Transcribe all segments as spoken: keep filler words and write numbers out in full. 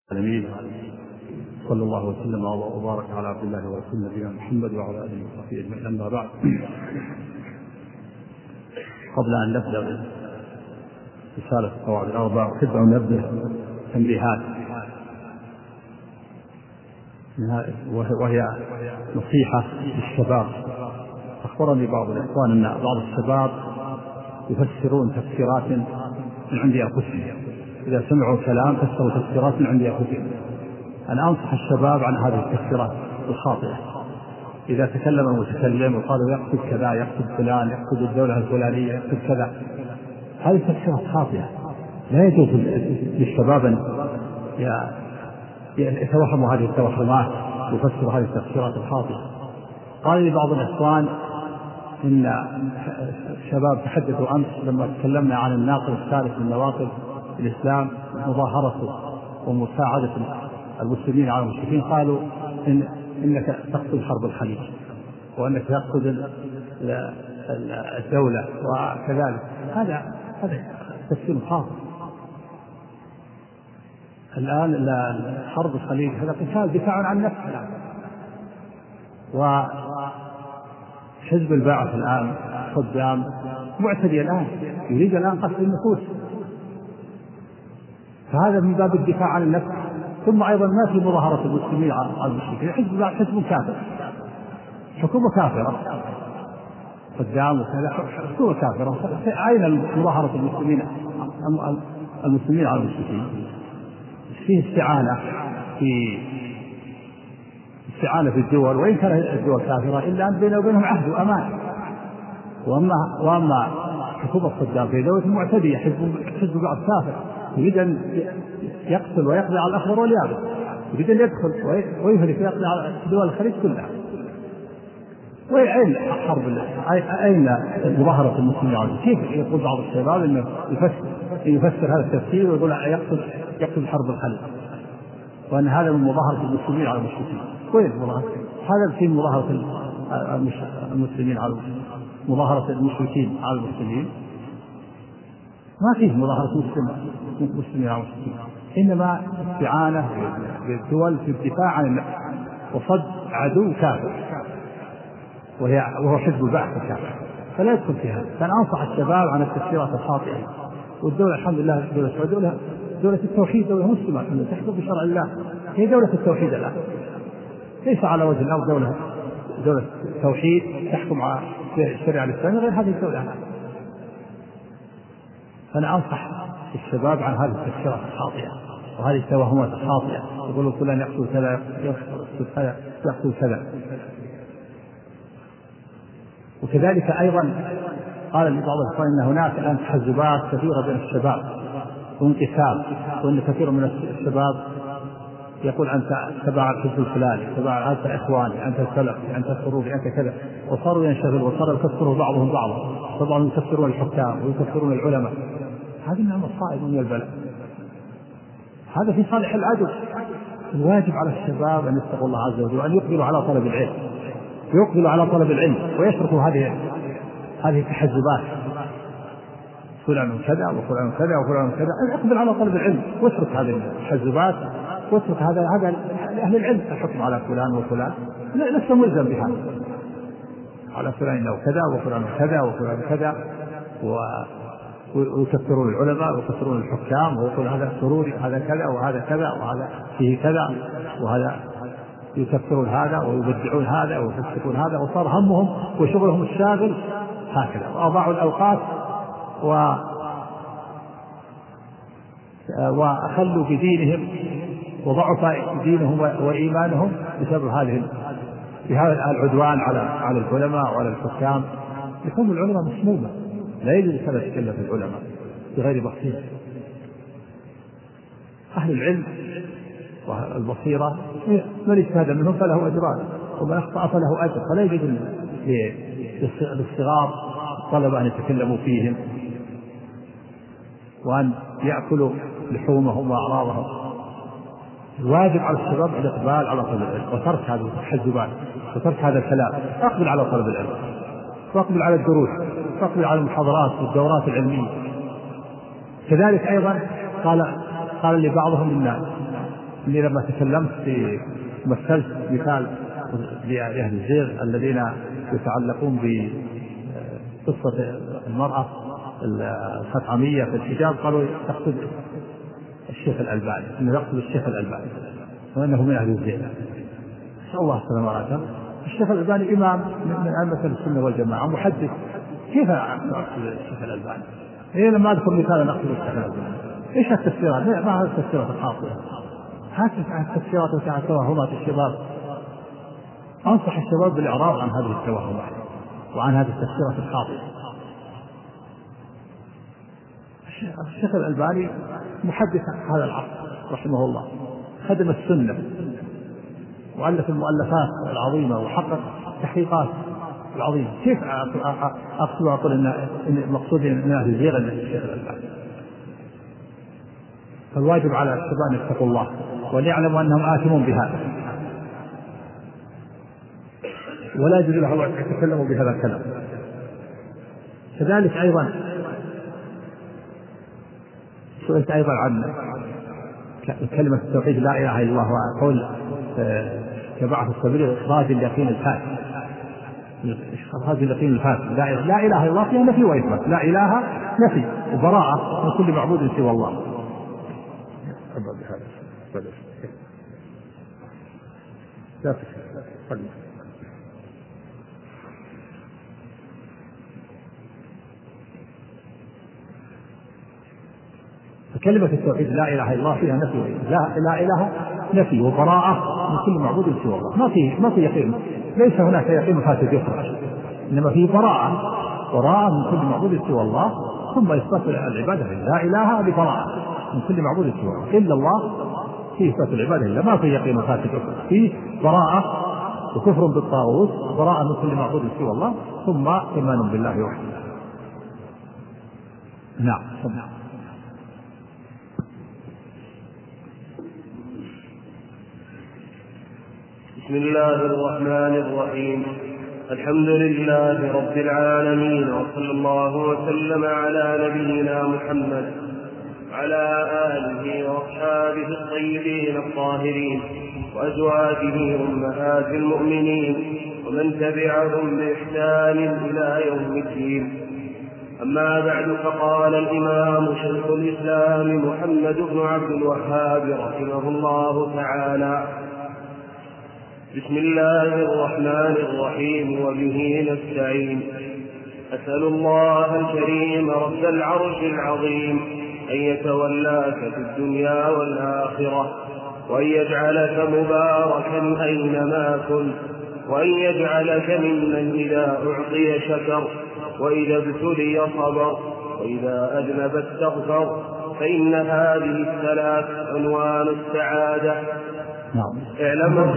العالمين. صلى الله وسلم وبارك على عبد الله ورسوله نبينا محمد وعلى اله وصحبه اجمعين. اما بعد، قبل ان نبدا رساله القواعد الاربع احب ان نبدا تنبيهات وهي نصيحه للشباب. اخبرني بعض الاخوان ان بعض الشباب يفسرون تفسيرات من عند انفسهم، إذا سمعوا كلام فسروا تفسيرات من عند أنفسهم. أنا أنصح الشباب عن هذه التفسيرات الخاطئة. إذا تكلم المتكلم وقالوا يقصد كذا، يقصد فلان، يقصد الدولة الفلانية، يقصد كذا، هذه تفسيرات خاطئة. لا يجوز للشباب أن يتوهموا هذه التوهمات ويفسروا هذه التفسيرات الخاطئة. قال لي بعض الإخوان إن الشباب تحدثوا أمس لما تكلمنا عن الناقض الثالث من نواقض الإسلام، مظاهرته ومساعدة المسلمين على المشركين، قالوا إن إنك تقصد حرب الخليج وأنك تقصد الدولة وكذلك. هذا هذا تفسير خاطئ. الآن حرب الخليج هذا قتال دفاع عن النفس، وحزب البعث الآن صدام معتدي الآن يريد الآن قتل النفوس، فهذا من باب الدفاع عن النفس. ثم أيضا ما في مظاهرة المسلمين على المشركين، حزب البعث حزب كافر، حكومة كافرة، صدام وكذا حكومة كافرة. أين مظاهرة المسلمين المسلمين على المشركين؟ فيه استعانة في استعانة في الدول، وإن كانت الدول كافرة إلا أن بينه وبينهم عهد وأمان. وأما وأما حكومة صدام في دولة معتدية، حزب حزب بعض كافر يريد أن يقتل ويقضي على الأخضر واليابس، يريد أن يدخل ويهلك ويقضي على دول الخليج كلها. وأين حرب؟ أين مظاهرة المسلمين على؟ كيف يقول بعض الشباب إنه يفسر يفسر هذا التفسير ويقول يقصد يقصد حرب الخليج، وأن هذا من مظاهرة المسلمين على المشركين؟ وين مظاهرة هذا؟ في مظاهرة المسلمين على مظاهرة المشركين على المسلمين؟ ما فيه مظاهرة مسلمين على المشركين، إنما استعانة بالدول في الدفاع عن النفس وصد عدو كافر وهي وهو حزب البعث الكافر، فلا يدخل في هذا. فأنا أنصح الشباب عن التفسيرات الخاطئة. والدولة الحمد لله دولة دولة دولة التوحيد، دولة مسلمة تحكم بشرع الله، هي دولة التوحيد الآن، ليس على وجه الأرض دولة دولة توحيد تحكم على الشريعة الإسلامية غير هذه الدولة الآن. فأنا أنصح الشباب عن هذه التفسيرات الخاطئة وهذه التوهمات الخاطئة، يقولوا فلان يقصد كذا يقصد كذا يقصد كذا. وكذلك أيضا قال لبعض الإخوان أن هناك الآن تحزبات كثيرة بين الشباب وانقسام، وأن كثير من الشباب يقول أنت تبع الحزب الفلاني، تبع أنت إخواني، أنت سلفي، أنت سروري، أنت كذا، وصاروا ينشغلوا وصاروا يكفروا بعضهم بعضا، طبعا يكفرون الحكام ويكفرون العلماء. هذه من المصائب ومن البلاء، هذا في صالح العدو. الواجب على الشباب أن يتقوا الله عز وجل وأن يقبلوا على طلب العلم، يقبلوا على طلب العلم ويتركوا هذه هذه التحزبات، فلان كذا وفلان كذا وفلان كذا. اقبل على طلب العلم واترك هذه التحزبات واترك هذا هذا أهل العلم الحكم على فلان وفلان، لست ملزم بهذا، على فلان انه كذا وفلان كذا وفلان كذا، ويكثرون العلماء ويكثرون الحكام، ويقول هذا سروري هذا كذا وهذا كذا وهذا فيه كذا، وهذا يكثرون هذا ويبدعون هذا ويفسقون هذا، وصار همهم وشغلهم الشاغل هكذا، وأضاعوا الأوقات و وأخلوا بدينهم وضعف دينهم وإيمانهم بسبب هذه بهذا العدوان على على العلماء وعلى الحكام. يكون العلماء مسمومة، لا يجوز أن يتكلم في العلماء بغير بصيرة. أهل العلم والبصيرة من اجتهد منهم فله أجران ومن أخطأ فله أجر، فلا يجوز للصغار الطلبة أن يتكلموا فيهم وأن يأكلوا لحومهم وأعراضهم. الواجب على الشباب الإقبال على طلب العلم وترك هذه التحزبات وترك هذا الكلام، أقبل على طلب العلم وأقبل على الدروس وأقبل على المحاضرات والدورات العلمية. كذلك أيضا قال قال لبعضهم الناس إني لما تكلمت في مثلت مثال لأهل الزيغ الذين يتعلقون بقصة المرأة الخطعمية في الحجاب، قالوا تقصد الشيخ الألباني، إنه يقصد الشيخ الألباني وأنه من أهل الزيغ. نسأل الله السلامة والعافية. الشيخ الألباني إمام من أئمة السنة والجماعة، محدث، كيف أقصد الشيخ الألباني؟ إيه لما أذكر مثالا أقصد الشيخ الألباني. إيش التفسيرات؟ ما هذه التفسيرات الخاطئة، هذه التفسيرات وتعالى توهمات الشباب. أنصح الشباب بالإعراض عن هذه التوهمات وعن هذه التفسيرات الخاطئة. الشيخ الألباني محدث هذا العصر رحمه الله، خدم السنة وألف المؤلفات العظيمة وحقق تحقيقات العظيمة. كيف أقصد أقول إن المقصود من أهل الزيغ الشيخ الألباني؟ فالواجب على الشباب أن يتقوا الله وأن يعلموا أنهم آثمون بهذا، ولا يجوز لهم أن يتكلموا بهذا الكلام. كذلك أيضا سئلت أيضا عن كلمة التوحيد لا إله إلا الله، وقول جماعة التبليغ إخراج اليقين الفاسد، إخراج اليقين الفاسد. لا إله إلا الله فيها نفي وإثبات، لا إله نفي وبراءة من كل معبود سوى الله. كلمة التوحيد لا إله إلا الله فيها نفي وإثبات، لا لا إله نفي وبراءة من كل معبود سوى الله. ما في ما في يقين، ليس هناك يقين فاسد يخرج، إنما في براءة براءة من كل معبود سوى الله، ثم إثبات العبادة لا إله ببراءة من كل معبود سوى الله إلا الله، في إثبات العبادة إلا ما في يقين فاسد يخرج، في براءة وكفر بالطاغوت، براءة من كل معبود سوى الله، ثم إيمان بالله وحده. نعم. بسم الله الرحمن الرحيم. الحمد لله رب العالمين، وصلى الله وسلم على نبينا محمد وعلى آله وأصحابه الطيبين الطاهرين وأزواجه أمهات المؤمنين ومن تبعهم بإحسان إلى يوم الدين. أما بعد، فقال الإمام شيخ الإسلام محمد بن عبد الوهاب رحمه الله تعالى: بسم الله الرحمن الرحيم، وبه نستعين. أسأل الله الكريم رب العرش العظيم أن يتولاك في الدنيا والآخرة، وأن يجعلك مباركا أينما كنت، وأن يجعلك ممن إذا أعطي شكر، وإذا ابتلي صبر، وإذا أذنب استغفر، فإن هذه الثلاث عنوان السعادة. نعم. اعلم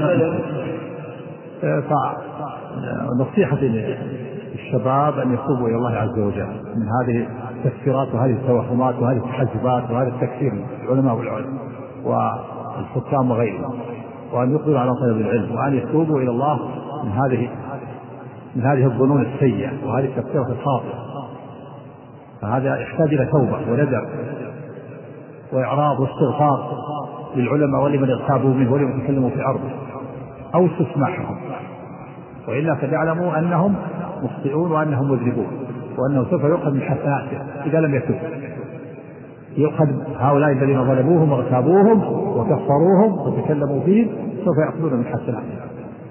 فنصيحة للشباب أن يتوبوا إلى الله عز وجل من هذه التفسيرات وهذه التوهمات وهذه التحزبات وهذا التكفير من العلماء والعلماء والحكام وغيرهم، وأن يقبلوا على طلب العلم، وأن يتوبوا إلى الله من هذه من هذه الظنون السيئة وهذه التفسيرات الخاطئة. فهذا يحتاج إلى توبة وندم وإعراض واستغفار للعلماء ولمن اغتابوا منه ولمن تكلموا في عرضه أو استسماحهم، وإلا فليعلموا أنهم مخطئون وأنهم مذنبون، وأنه سوف يؤخذ من حسناتهم إذا لم يتوب. يؤخذ هؤلاء الذين ظلموهم واغتابوهم وكفروهم وتكلموا فيهم، سوف يأخذون من حسناتهم.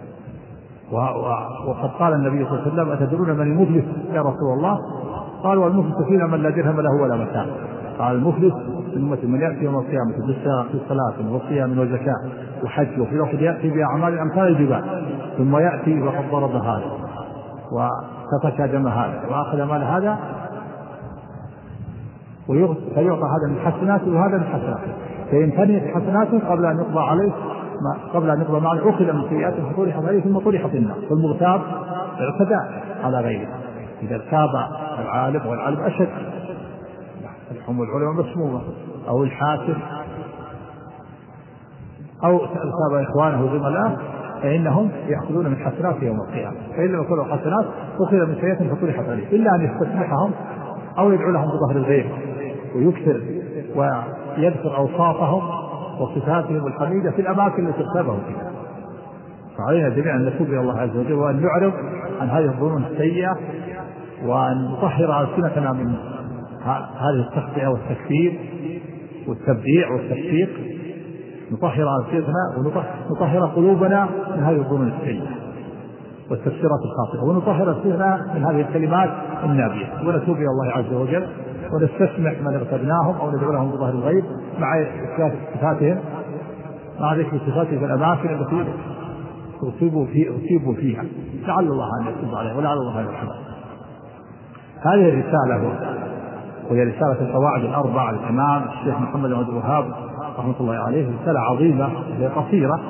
وقد قال النبي صلى الله عليه وسلم: أتدرون من المفلس يا رسول الله؟ قالوا: والمفلس فينا من لا درهم له ولا متاع. قال: المفلس أمة من يأتي يوم القيامة بصلاة وصيام وزكاة وحج، وفي الوقت يأتي بأعمال أمثال الجبال، ثم يأتي وقد ضرب هذا وسفك دم هذا وأخذ مال هذا، فيعطى هذا من حسناته وهذا من حسناته، فيمتنع بحسناته قبل أن يقضى عليه قبل أن يقضى معه، أخذ من سيئاته فطرحت عليه ثم طرحت النار. والمغتاب اعتدى على غيره، إذا ارتاب العالم والعالم أشد، هم العلماء مسمومة، أو الحاكم أو ارتاب إخوانه وزملائه، فإنهم يأخذون من حسنات يوم القيامة، فإن لم يكونوا حسنات أخذ من سيئات فطرحت عليه، إلا أن يستسمحهم أو يدعو لهم بظهر الغيب ويكثر ويذكر أوصافهم وصفاتهم الحميدة في الأماكن التي ارتبهم فيها. فعلينا جميعا أن نتوب إلى الله عز وجل وأن نعرض عن هذه الظنون السيئة وأن نطهر ألسنتنا من هذه التخطئة والتكفير والتبديع والتفسيق، نطهر ألسنتنا ونطهر قلوبنا من هذه الظنون السيئة والتفسيرات الخاطئة، ونطهر ألسنتنا من هذه الكلمات النابية، ونتوب إلى الله عز وجل ونستسمح من اغتبناهم أو ندعو لهم بظهر الغيب مع صفاتهم مع ذكر صفاتهم في الأماكن التي أصيبوا في فيها، لعل الله أن يتوب عليه ولعل الله أن يرحمه. هذه الرسالة وهي رسالة القواعد الأربع للإمام الشيخ محمد بن عبد الوهاب رحمة الله عليه، رسالة عظيمة وهي قصيرة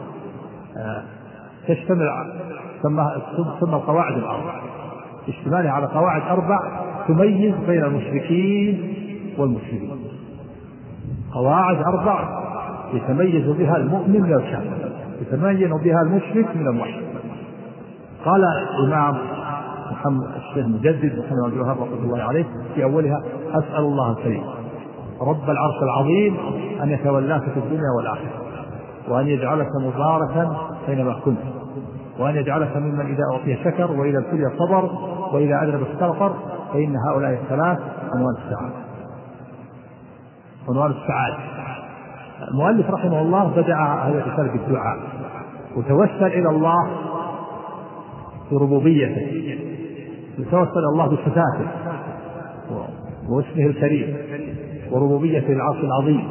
تشتمل ثم القواعد الأربع، اشتمالها على قواعد أربع تميز بين المشركين والمسلمين، قواعد أربع يتميز بها المؤمن من الكافر، يتميز بها المشرك من الموحد. قال الإمام محمد الشيخ مجدد محمد بن عبد الوهاب رحمة الله عليه في أولها: أسأل الله الكريم رب العرش العظيم أن يتولاك في الدنيا والآخرة، وأن يجعلك مباركا أينما كنت، وأن يجعلك ممن إذا أعطي شكر وإذا ابتلي صبر وإذا أذنب استغفر، فإن هؤلاء الثلاث عنوان السعادة. عنوان السعادة. المؤلف رحمه الله بدأ هذه الرسالة بالدعاء وتوسل إلى الله بربوبيته، يتوسل الله بصفاته واسمه الكريم وربوبيته العرش العظيم،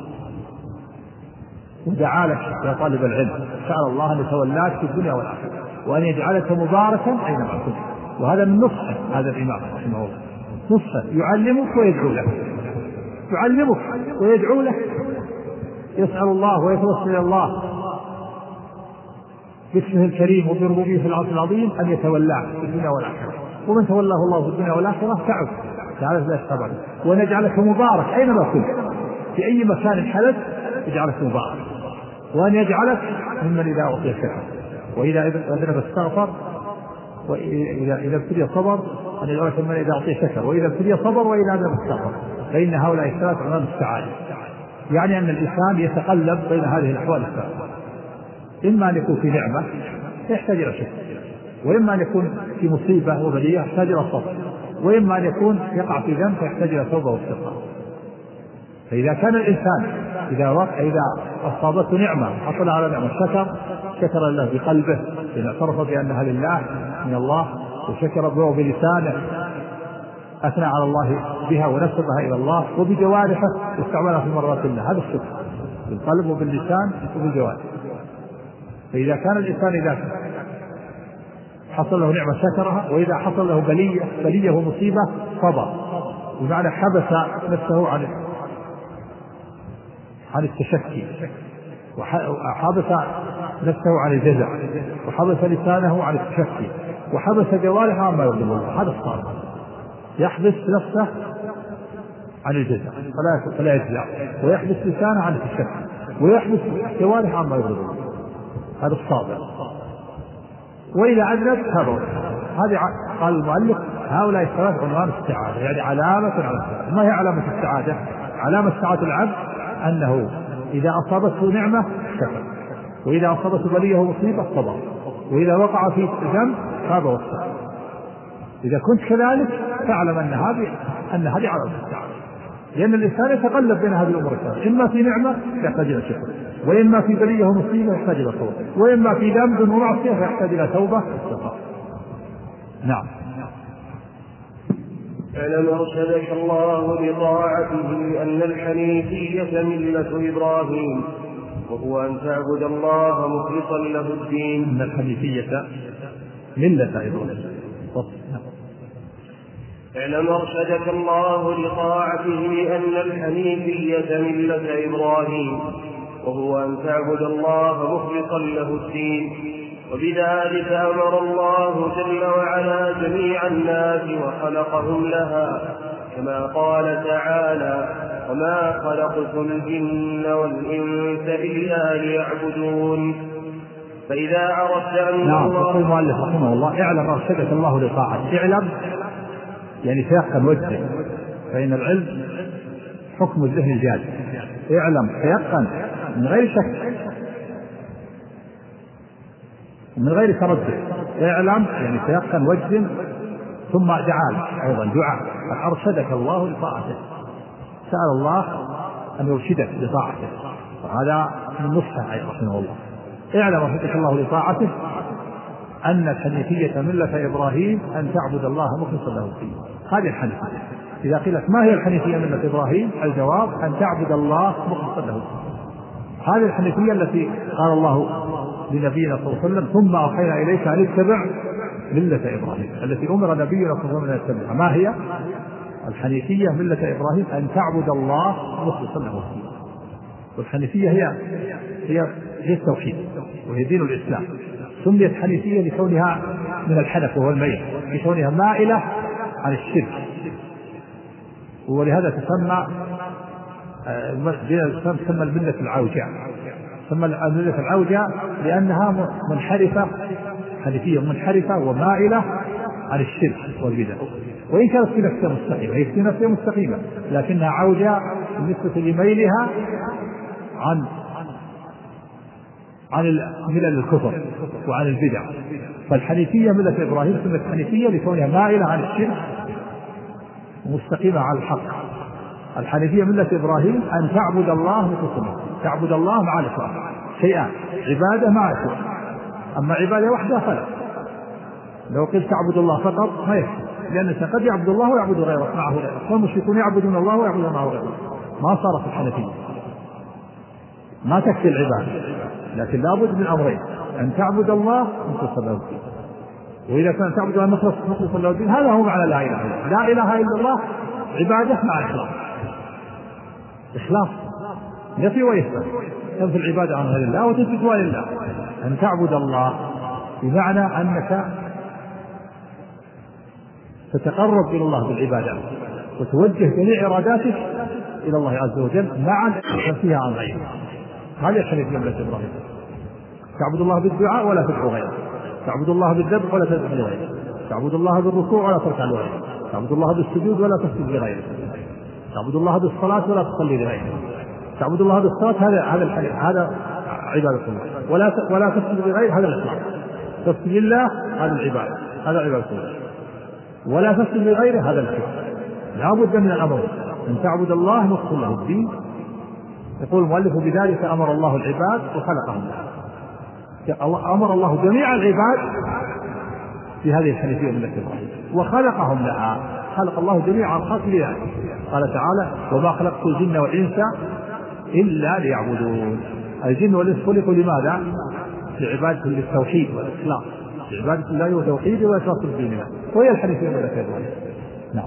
ودعا لك يا طالب العلم، سأل الله أن يتولاك في الدنيا والآخرة وأن يجعلك مباركا أينما كنت. وهذا من نصحه هذا الإمام رحمه الله، نصحه يعلمك ويدعو لك، يعلمك ويدعو لك، يسأل الله ويتوسل إلى الله باسمه الكريم وبربوبيته العرش العظيم أن يتولاك في الدنيا والآخرة، ومن تولاه الله في الدنيا والآخرة تعب تعالى لا يستبعد، وأن يجعلك مبارك أينما كنت، في أي مكان حدث يجعلك مبارك، وأن يجعلك ممن إذا أعطي شكر وإذا أذنب استغفر وإذا إذا ابتلي صبر، أن يجعلك ممن إذا أعطي شكر وإذا ابتلي صبر وإذا أذنب استغفر، فإن هؤلاء الثلاث عنوان السعادة. يعني أن الإنسان يتقلب بين هذه الأحوال الثلاثة، إما أن يكون في نعمة يحتاج إلى شكر، وإما أن يكون في مصيبة وبلية يحتاج إلى صبر، وإما أن يكون يقع في ذنب فيحتاج إلى توبة واستغفار. فإذا كان الإنسان إذا وقع إذا أصابته نعمة حصل على نعمة شكر شكر الله بقلبه إذا اعترف بأنها لله من الله، وشكر به بلسانه أثنى على الله بها ونسبها إلى الله، وبجوارحه واستعملها في مرات الله، هذا الشكر بالقلب وباللسان وبالجوارح. فإذا كان الإنسان إذا حصل له نعمة شكرها، وإذا حصل له بلية بلية ومصيبة صبر، بمعنى حبس نفسه عن عن التشكي، وحبس نفسه عن الجزع، وحبس لسانه عن التشكي، وحبس جوارحه عما يغضب الله، هذا الصابر يحبس نفسه عن الجزع فلا فلا يجزع، ويحبس لسانه عن التشكي، ويحبس جوارحه عما يغضب الله، هذا الصابر. وإذا أذنب هذا هذه قال المؤلف هؤلاء الثلاث عنوان السعادة، يعني علامة على السعادة. ما هي علامة السعادة؟ علامة سعادة العبد أنه إذا أصابته نعمة شكر، وإذا أصابته بلية ومصيبة صبر، وإذا وقع في ذنب تاب واستغفر. إذا كنت كذلك فاعلم أن هذه أن هذه علامة السعادة، لأن الإنسان يتقلب بين هذه الأمور الثلاثة، إما في نعمة يحتاج إلى شكر، وإما في بلية ومصيبة يحتاج إلى توبة، وإما في ذنب ومعصية يحتاج إلى توبة واستغفار. نعم. اعلم أرشدك الله بطاعته أن الحنيفية ملة إبراهيم، وهو أن تعبد الله مخلصا له الدين. أن الحنيفية ملة إبراهيم. اعلم أرشدك الله لطاعته أن الحنيفية ملة إبراهيم، وهو أن تعبد الله مخلصا له الدين، وبذلك أمر الله جل وعلا جميع الناس وخلقهم لها، كما قال تعالى: وما خلقت الجن والإنس إلا ليعبدون. فإذا عرفت أن نعم. الله يقول المؤلف رحمه الله: اعلم أرشدك الله لطاعته. اعلم يعني تيقن وجه، فإن العلم حكم الذهن الجاد. اعلم تيقن من غير شك ومن غير تردد، اعلم يعني تيقن واجزم، ثم دعاء أيضا دعاء أن أرشدك الله لطاعته، سأل الله أن يرشدك لطاعته، وهذا من نصحه رحمه الله. اعلم رشدك الله لطاعته أن الحنيفية ملة إبراهيم أن تعبد الله مخلصا له الدين. هذه الحنيفية. إذا قيلت ما هي الحنيفية ملة إبراهيم؟ الجواب أن تعبد الله مخلصا له الدين. هذه الحنيفية التي قال الله لنبينا صلى الله عليه وسلم ثم أوحينا إليك أن اتبع ملة إبراهيم، التي أمر نبينا صلى الله عليه وسلم أن يتبعها. ما هي الحنيفية ملة إبراهيم؟ أن تعبد الله مخلصا له الدين. والحنيفية هي هي هي التوحيد، وهي دين الإسلام. سميت حنيفية لكونها من الحنف وهو الميل، لكونها مائلة عن الشرك، ولهذا تسمى دين الإسلام تسمى الملة العوجاء. تسمى الملة العوجاء لأنها منحرفة، حنيفية منحرفة ومائلة عن الشرك والبدع، وإن كانت في نفسها مستقيمة، هي في نفسها مستقيمة لكنها عوجاء بالنسبة لميلها عن عن ملل الكفر وعن البدع. فالحنيفية ملة إبراهيم سمت حنيفية لكونها مائلة عن الشرك ومستقيمة على الحق. الحنيفية ملة إبراهيم أن تعبد الله مخلصا، تعبد الله مع الإخلاص، شيئان، عبادة مع إخلاص. أما عبادة وحدها فلا، لو قلت تعبد الله فقط ما يكفي، لأن الإنسان قد يعبد الله ويعبد غيره معه غيره، والمشركون يعبدون الله ويعبدون معه غيره، ما صارت الحنيفية، ما تكفي العبادة، لكن لابد من أمرين: أن تعبد الله مخلصا له الدين. وإذا كان تعبد الله مخلصا له الدين هذا هو معنى لا إله إلا الله. لا إله إلا الله عبادة مع إخلاص، إخلاص نفي وإثبات، تنفي العبادة عن غير الله وتثبتها لله. أن تعبد الله بمعنى أنك تتقرب إلى الله بالعبادات وتوجه جميع إراداتك إلى الله عز وجل مع تنفيها عن غيره. هذه الحنيفية ملة إبراهيم. تعبد الله بالدعاء ولا تدعو غيره، تعبد الله بالذبح ولا تذبح لغيره، تعبد الله بالركوع ولا تركع لغيره، تعبد الله بالسجود ولا تسجد لغيره، تعبد الله بالصلاة ولا تصلي لغيره، تعبد الله بالصلاة هذا هذا هذا عبادة الله، ولا ولا تسجد لغيره هذا الإخلاص. تسجد لله هذا العبادة، هذا عبادة الله، ولا تسجد لغيره هذا الكفر. لا بد من الأمر أن تعبد الله مخلصا له الدين. يقول المؤلف بذلك أمر الله العباد وخلقهم لها. أمر الله جميع العباد في هذه الحنيفية ملة إبراهيم وخلقهم لها. خلق الله جميع الخلق لها. قال تعالى: وما خلقت الجن والإنس إلا ليعبدون. الجن والإنس خلقوا لماذا؟ لعبادة للتوحيد والإخلاص، لعبادة الله وتوحيده وإخلاص الدين له، وهي الحنيفية ملة إبراهيم. نعم.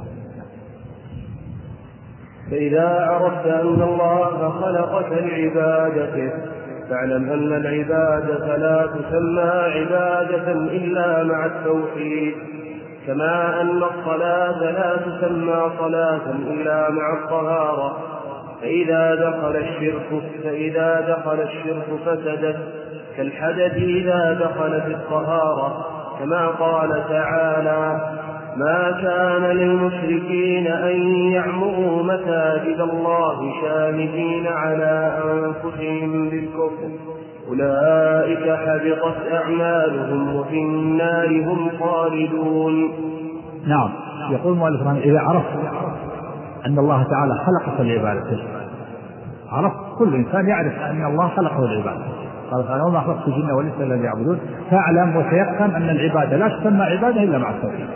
فإذا عرفت أن الله خلقك لعبادته فاعلم أن العبادة لا تسمى عبادة إلا مع التوحيد، كما أن الصلاة لا تسمى صلاة إلا مع الطهارة. فإذا دخل الشرك فإذا دخل الشرك فسدت كالحدث إذا دخل في الطهارة، كما قال تعالى: ما كان للمشركين أن يعمروا مساجد الله شاهدين على أنفسهم بالكفر أولئك حبطت أعمالهم وفي النار هم خالدون. نعم. يقول المؤلف: إذا عرفت أن الله تعالى خلقك لعبادته، عرفت كل إنسان يعرف أن الله خلقه للعبادة. قال تعالى: وما خلقت الجن والإنس إلا ليعبدون. فاعلم وتيقن أن العبادة لا تسمى عبادة إلا مع التوحيد.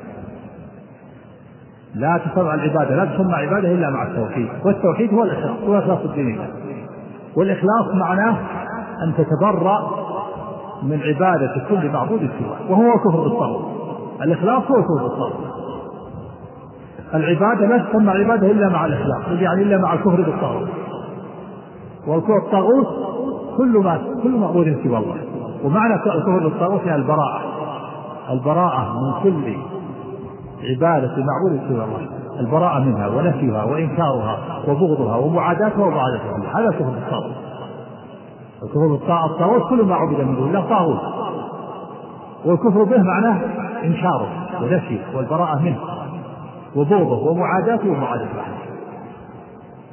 لا تسمى العبادة لا تسمى عبادة إلا مع التوحيد، والتوحيد هو الإخلاص، هو إخلاص الدين. والإخلاص معناه أن تتبرأ من عبادة كل معبود سواه، وهو كفر بالطاغوت. الإخلاص هو كفر بالطاغوت. العبادة لا تسمى عبادة إلا مع الإخلاص، يعني إلا مع الكفر بالطاغوت. والكفر بالطاغوت كل ما كل معبود سوى الله. ومعنى الكفر بالطاغوت هي البراءة، البراءة من كل عبادة معبود سوى الله، البراءة منها ونفيها وإنكارها وبغضها ومعاداتها ومعاداتها. هذا كفر بالطاغوت. الكفر بالطاغوت كل ما عبد من دون الله طاغوت، والكفر به معناه إنكاره ونفيه والبراءة منه وبغضه ومعاداته ومعاداته.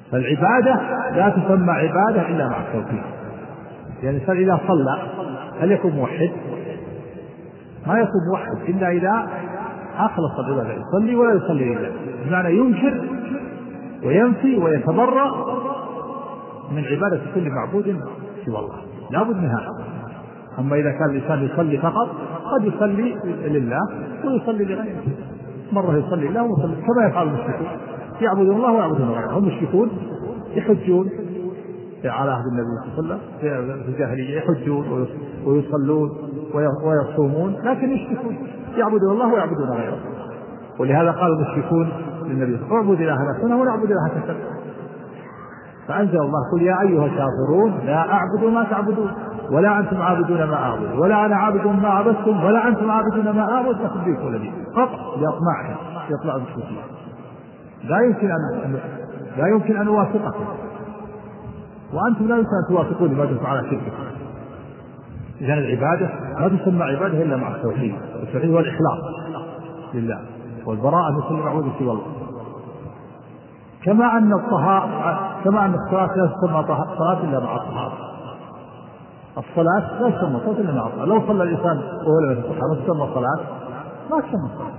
فالعبادة لا تسمى عبادة إلا مع التوحيد. يعني الإنسان إذا صلى هل يكون موحد؟ ما يكون موحد إلا إذا أخلص العبادة، يصلي ولا يصلي لله، بمعنى ينكر وينفي ويتبرأ من عبادة كل معبود سوى الله، لا بد من هذا. أما إذا كان الإنسان يصلي فقط قد يصلي لله ويصلي لغيره، مرة يصلي لله ويصلي كما يفعل المشركون، يعبدون الله ويعبدون غيره. هم المشركون يحجون على عهد النبي صلى الله عليه وسلم في الجاهلية، يحجون ويصلون ويصومون، لكن يشركون، يعبدون الله ويعبدون غيره. ولهذا قال المشركون للنبي اعبد إلهنا كنا ونعبد إلهك كنا. فأنزل الله قل يا أيها الكافرون لا أعبد ما تعبدون ولا أنتم عابدون ما أعبد ولا أنا عابد ما عبدتم ولا أنتم عابدون ما أعبد لكم دينكم ولي دين. قطع لأطماعهم يطلع المشركين، لا يمكن أن لا يمكن أن أوافقكم وأنتم لا يمكن أن توافقون ما دمتم على شرككم. إذن العبادة لا تسمى عبادة إلا مع التوحيد. التوحيد هو الإخلاص لله والبراءة من كل معبود سوى الله. كما أن الطهارة كما أن الصلاة لا تسمى صلاة إلا مع الطهارة. الصلاة لا تسمى صلاة إلا مع الطهارة. لو صلى الإنسان وهو لم يتطهر ما تسمى صلاة، ما تسمى صلاة.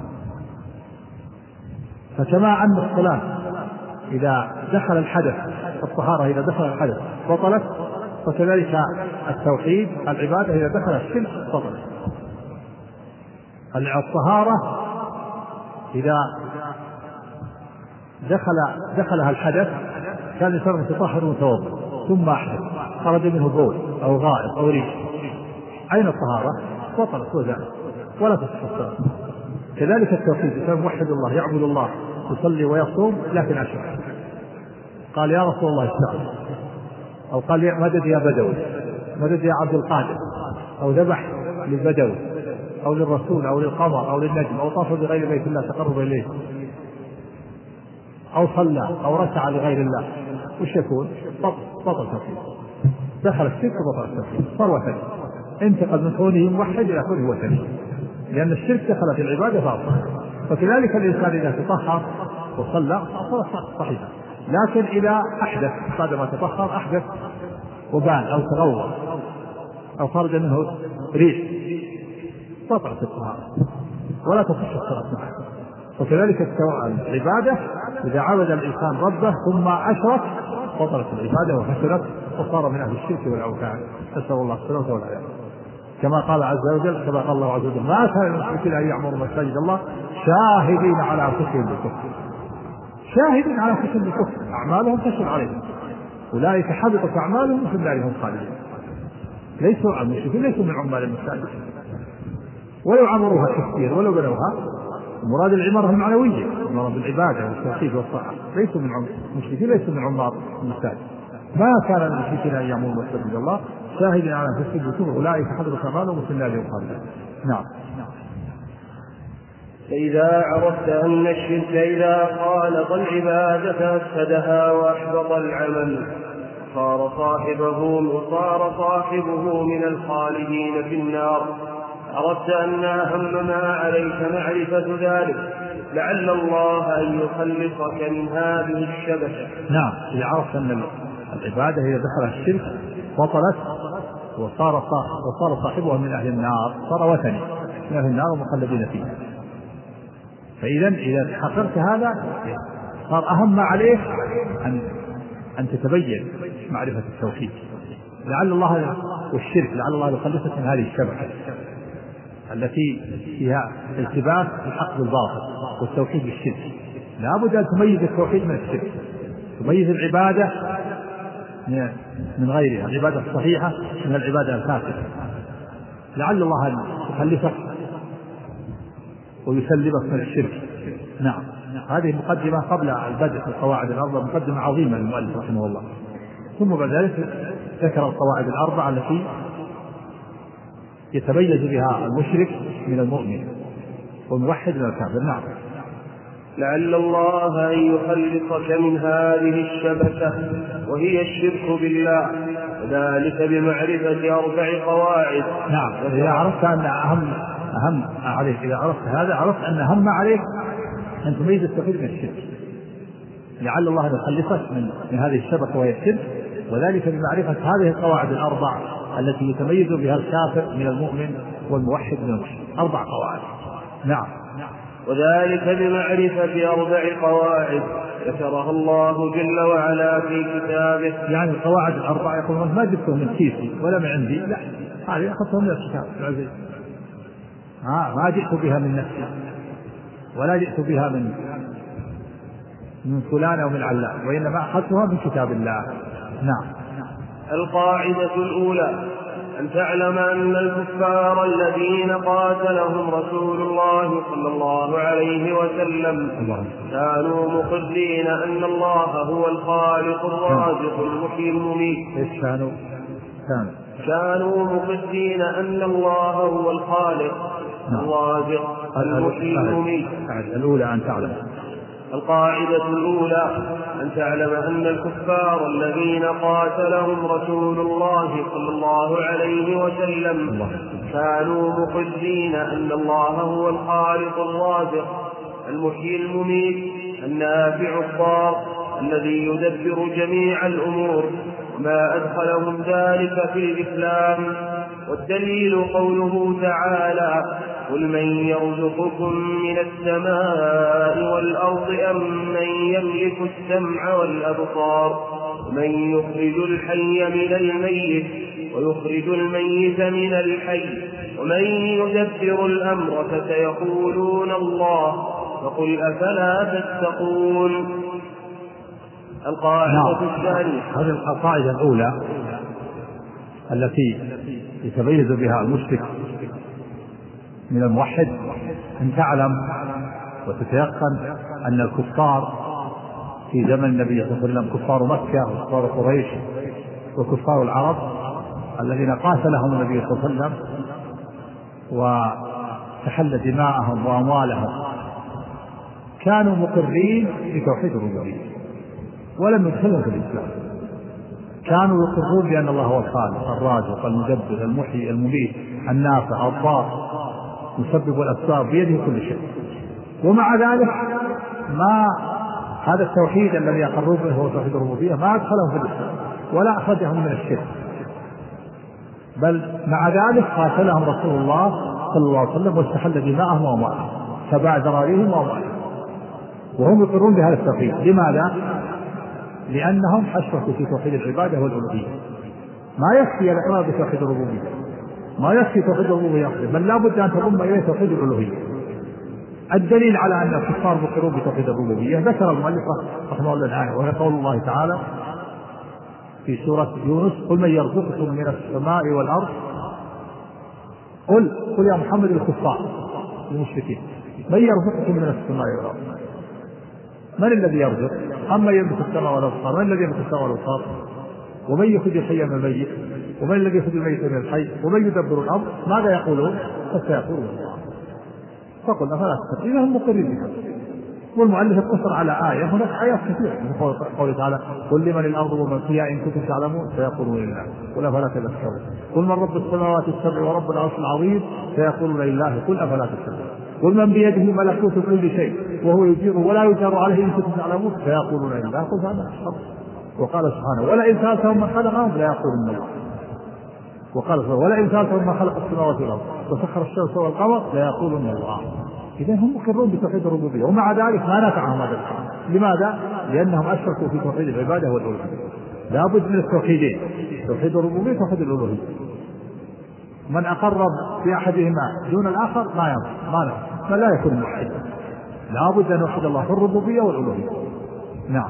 فكما أن الصلاة إذا دخل الحدث، الطهارة إذا دخل الحدث بطلت، فكذلك التوحيد العبادة إذا دخل الشرك بطلت. الطهارة إذا دخل دخلها الحدث كان الإنسان يتطهر ويتوضأ ثم أحدث خرج منه بول أو غائط أو ريح، أين الطهارة؟ بطلت وزالت ولا تصح الصلاة. كذلك التوحيد، الإنسان موحد الله يعبد الله يصلي ويصوم لكن أشرك، قال يا رسول الله استغفر، أو قال مدد يا بدوي، مدد يا عبد القادر، أو ذبح للبدوي أو للرسول أو للقمر أو للنجم، أو طاف بغير بيت الله تقرب إليه، أو صلى أو ركع لغير الله، وش يكون؟ بطل التوحيد، دخل الشرك وبطل التوحيد، صار وثني، انتقل من كونه موحد إلى كونه وثني، لأن الشرك دخل في العبادة فأصبح. فكذلك الإنسان إذا تطهر وصلى صلاة صحيحة، لكن إذا أحدث بعد ما تطهر أحدث وبان أو تغوط أو خرج منه ريح بطلت الطهارة ولا تصح الصلاة معه. وكذلك العبادة إذا عبد الإنسان ربه ثم أشرك بطلت العبادة وفسدت وصار من أهل الشرك والأوثان، نسأل الله السلامة والعافية. كما قال عز وجل، كما قال الله عز وجل ما كان للمشركين أن يعمروا مساجد الله شاهدين على أنفسهم بالكفر، شاهدين على أنفسهم بالكفر، أعمالهم تشهد عليهم، أولئك حبطت أعمالهم في النار هم خالدون. ليسوا المشركين ليسوا من عمال المساجد، ولو عمروها تفسير ولو بنوها، مراد العمارة المعنوية، مراد العبادة والتوحيد والطاعة، ليسوا من عمال المشركين، ليسوا من عمال المساجد. ما كان للمشركين أن يعمروا مساجد الله شاهدين على أنفسهم بالكفر، أولئك حبطت أعمالهم في النار هم خالدون. نعم. فإذا عرفت أن الشرك إذا خالط العبادة أفسدها وأحبط العمل صار صاحبه صار صاحبه من الخالدين في النار. عرفت أن أهم ما عليك معرفة ذلك لعل الله أن يخلصك من هذه الشبكة. نعم، إذا عرفت أن العبادة إذا دخل الشرك بطلت وصار وصار صاحبها من أهل النار، صار وثني من أهل النار ومخلدين فيها. فإذا إذا حققت هذا صار أهم ما عليك أن أن تتبين معرفة التوحيد، لعل الله والشرك لعل الله يخلصك من هذه الشبكة التي فيها التباس الحق بالباطل والتوحيد بالشرك. لا بد أن تميز التوحيد من الشرك، تميز العبادة من غيرها، العبادة الصحيحة من العبادة الفاسدة، لعل الله أن يخلصك ويسلمك من الشرك. نعم، هذه مقدمة قبل البدء في القواعد الأربعة، مقدمة عظيمة للمؤلف رحمه الله. ثم بعد ذلك ذكر القواعد الأربعة التي يتميز بها المشرك من المؤمن والموحد من الكافر. نعم. لعل الله أن يخلصك من هذه الشبكة وهي الشرك بالله، وذلك بمعرفة أربع قواعد. نعم، إذا عرفت أن أهم أهم عليك إذا عرفت هذا عرفت أن أهم عليك أن تميز التوحيد من الشرك، لعل الله أن يخلصك من, من هذه الشبكة وهي الشرك، وذلك بمعرفة هذه القواعد الأربع التي يتميز بها الكافر من المؤمن والموحد من المشرك. أربع قواعد. نعم. وذلك بمعرفة أربع قواعد ذكرها الله جل وعلا في كتابه. يعني القواعد الأربع يقولون ما جبتهم من كيسي ولا من عندي، لا، هذه أخذتهم من الكتاب العزيز. ها ما جئت بها من نفسي ولا جئت بها من من فلان أو من علان، وإنما أخذتها من كتاب الله. نعم. القاعدة الأولى أن تعلم أن الكفار الذين قاتلهم رسول الله صلى الله عليه وسلم كانوا مقرين أن الله هو الخالق الرازق المحيي المميت. كانوا كانوا مقرين أن الله هو الخالق الرازق المحيي المميت. الأولى أن تعلم. القاعدة الأولى أن تعلم أن الكفار الذين قاتلهم رسول الله صلى الله عليه وسلم كانوا مقرين أن الله هو الخالق الرازق المحيي المميت النافع الضار الذي يدبر جميع الأمور، وما أدخلهم ذلك في الإسلام. والدليل قوله تعالى: قل من يرزقكم من السماء والأرض أم من يملك السمع والأبصار ومن يخرج الحي من الميت ويخرج الميت من الحي ومن يدبر الأمر فسيقولون الله فقل أفلا تتقون. القاعدة الثانية. هذه القاعدة الأولى التي يتميز بها المشرك من الموحد أن تعلم وتتيقن أن الكفار في زمن النبي صلى الله عليه وسلم كفار مكة وكفار قريش وكفار العرب الذين قاتلهم النبي صلى الله عليه وسلم وتحل دماءهم وأموالهم كانوا مقرين بتوحيد الربوبية ولم يدخلهم في الإسلام. كانوا يقرون بأن الله هو الخالق الرازق المدبر المحيي المميت النافع الضار مسبب الأسباب بيده كل شيء، ومع ذلك ما هذا التوحيد الذي يقرون به هو توحيد الربوبية ما أدخلهم في الإسلام ولا أخرجهم من الشرك، بل مع ذلك قاتلهم رسول الله صلى الله عليه وسلم واستحل دماءهم وأموالهم فباع ذراريهم وأموالهم وهم يقرون بهذا التوحيد. لماذا؟ لأنهم أشركوا في توحيد العبادة والألوهية. ما يكفي الإقرار بتوحيد الربوبية، ما يكفي توحيد الربوبية، بل لا بد أن تضم إليه توحيد الألوهية. الدليل على أن الكفار يقرون بتوحيد الربوبية ذكر المؤلف رحمه الله الآية، وهي قول الله تعالى في سورة يونس: قل من يرزقكم من السماء والأرض. قل قل يا محمد الكفار المشركين من يرزقكم من السماء والأرض؟ من الذي يرزق؟ أما يملك السماء والأبصار، من الذي يملك السماء والأبصار؟ ومن يخرج الحي من الميت ومن الذي يخرج الميت من الحي ومن يدبر الأمر؟ ماذا يقولون؟ فسيقولون الله. فقلنا فلا تستطيع هم مقرين بها. والمؤلف اقتصر على آية، هناك آيات كثيرة من قوله تعالى: قل لمن الأرض ومن فيها إن كنتم تعلمون سيقولون لله قل أفلا تذكرون. قل من رب السماوات السبع ورب العرش العظيم سيقولون لله قل أفلا تذكرون. قل من بيده ملكوت كل شيء وهو يجير ولا يجار عليه إن كنتم تعلمون سيقولون لله قل هذا الحق. وقال سبحانه: ولئن سألتهم من خلقهم لا يقولون الله. وقال سبحانه: ولئن سألتهم من خلق السماوات والأرض وسخر الشمس والقمر لا يقولون الله. إذن هم مقرون بتوحيد الربوبية ومع ذلك ما نفعهم هذا الحق. لماذا؟ لأنهم أشركوا في توحيد العبادة والألوهية. لا بد من التوحيدين، توحيد الربوبية وتوحيد الألوهية. من أقر بأحدهما دون الآخر ما ينفع ما نفع فلا يكون موحدا. لا بد أن يوحد الله في الربوبية والألوهية. نعم.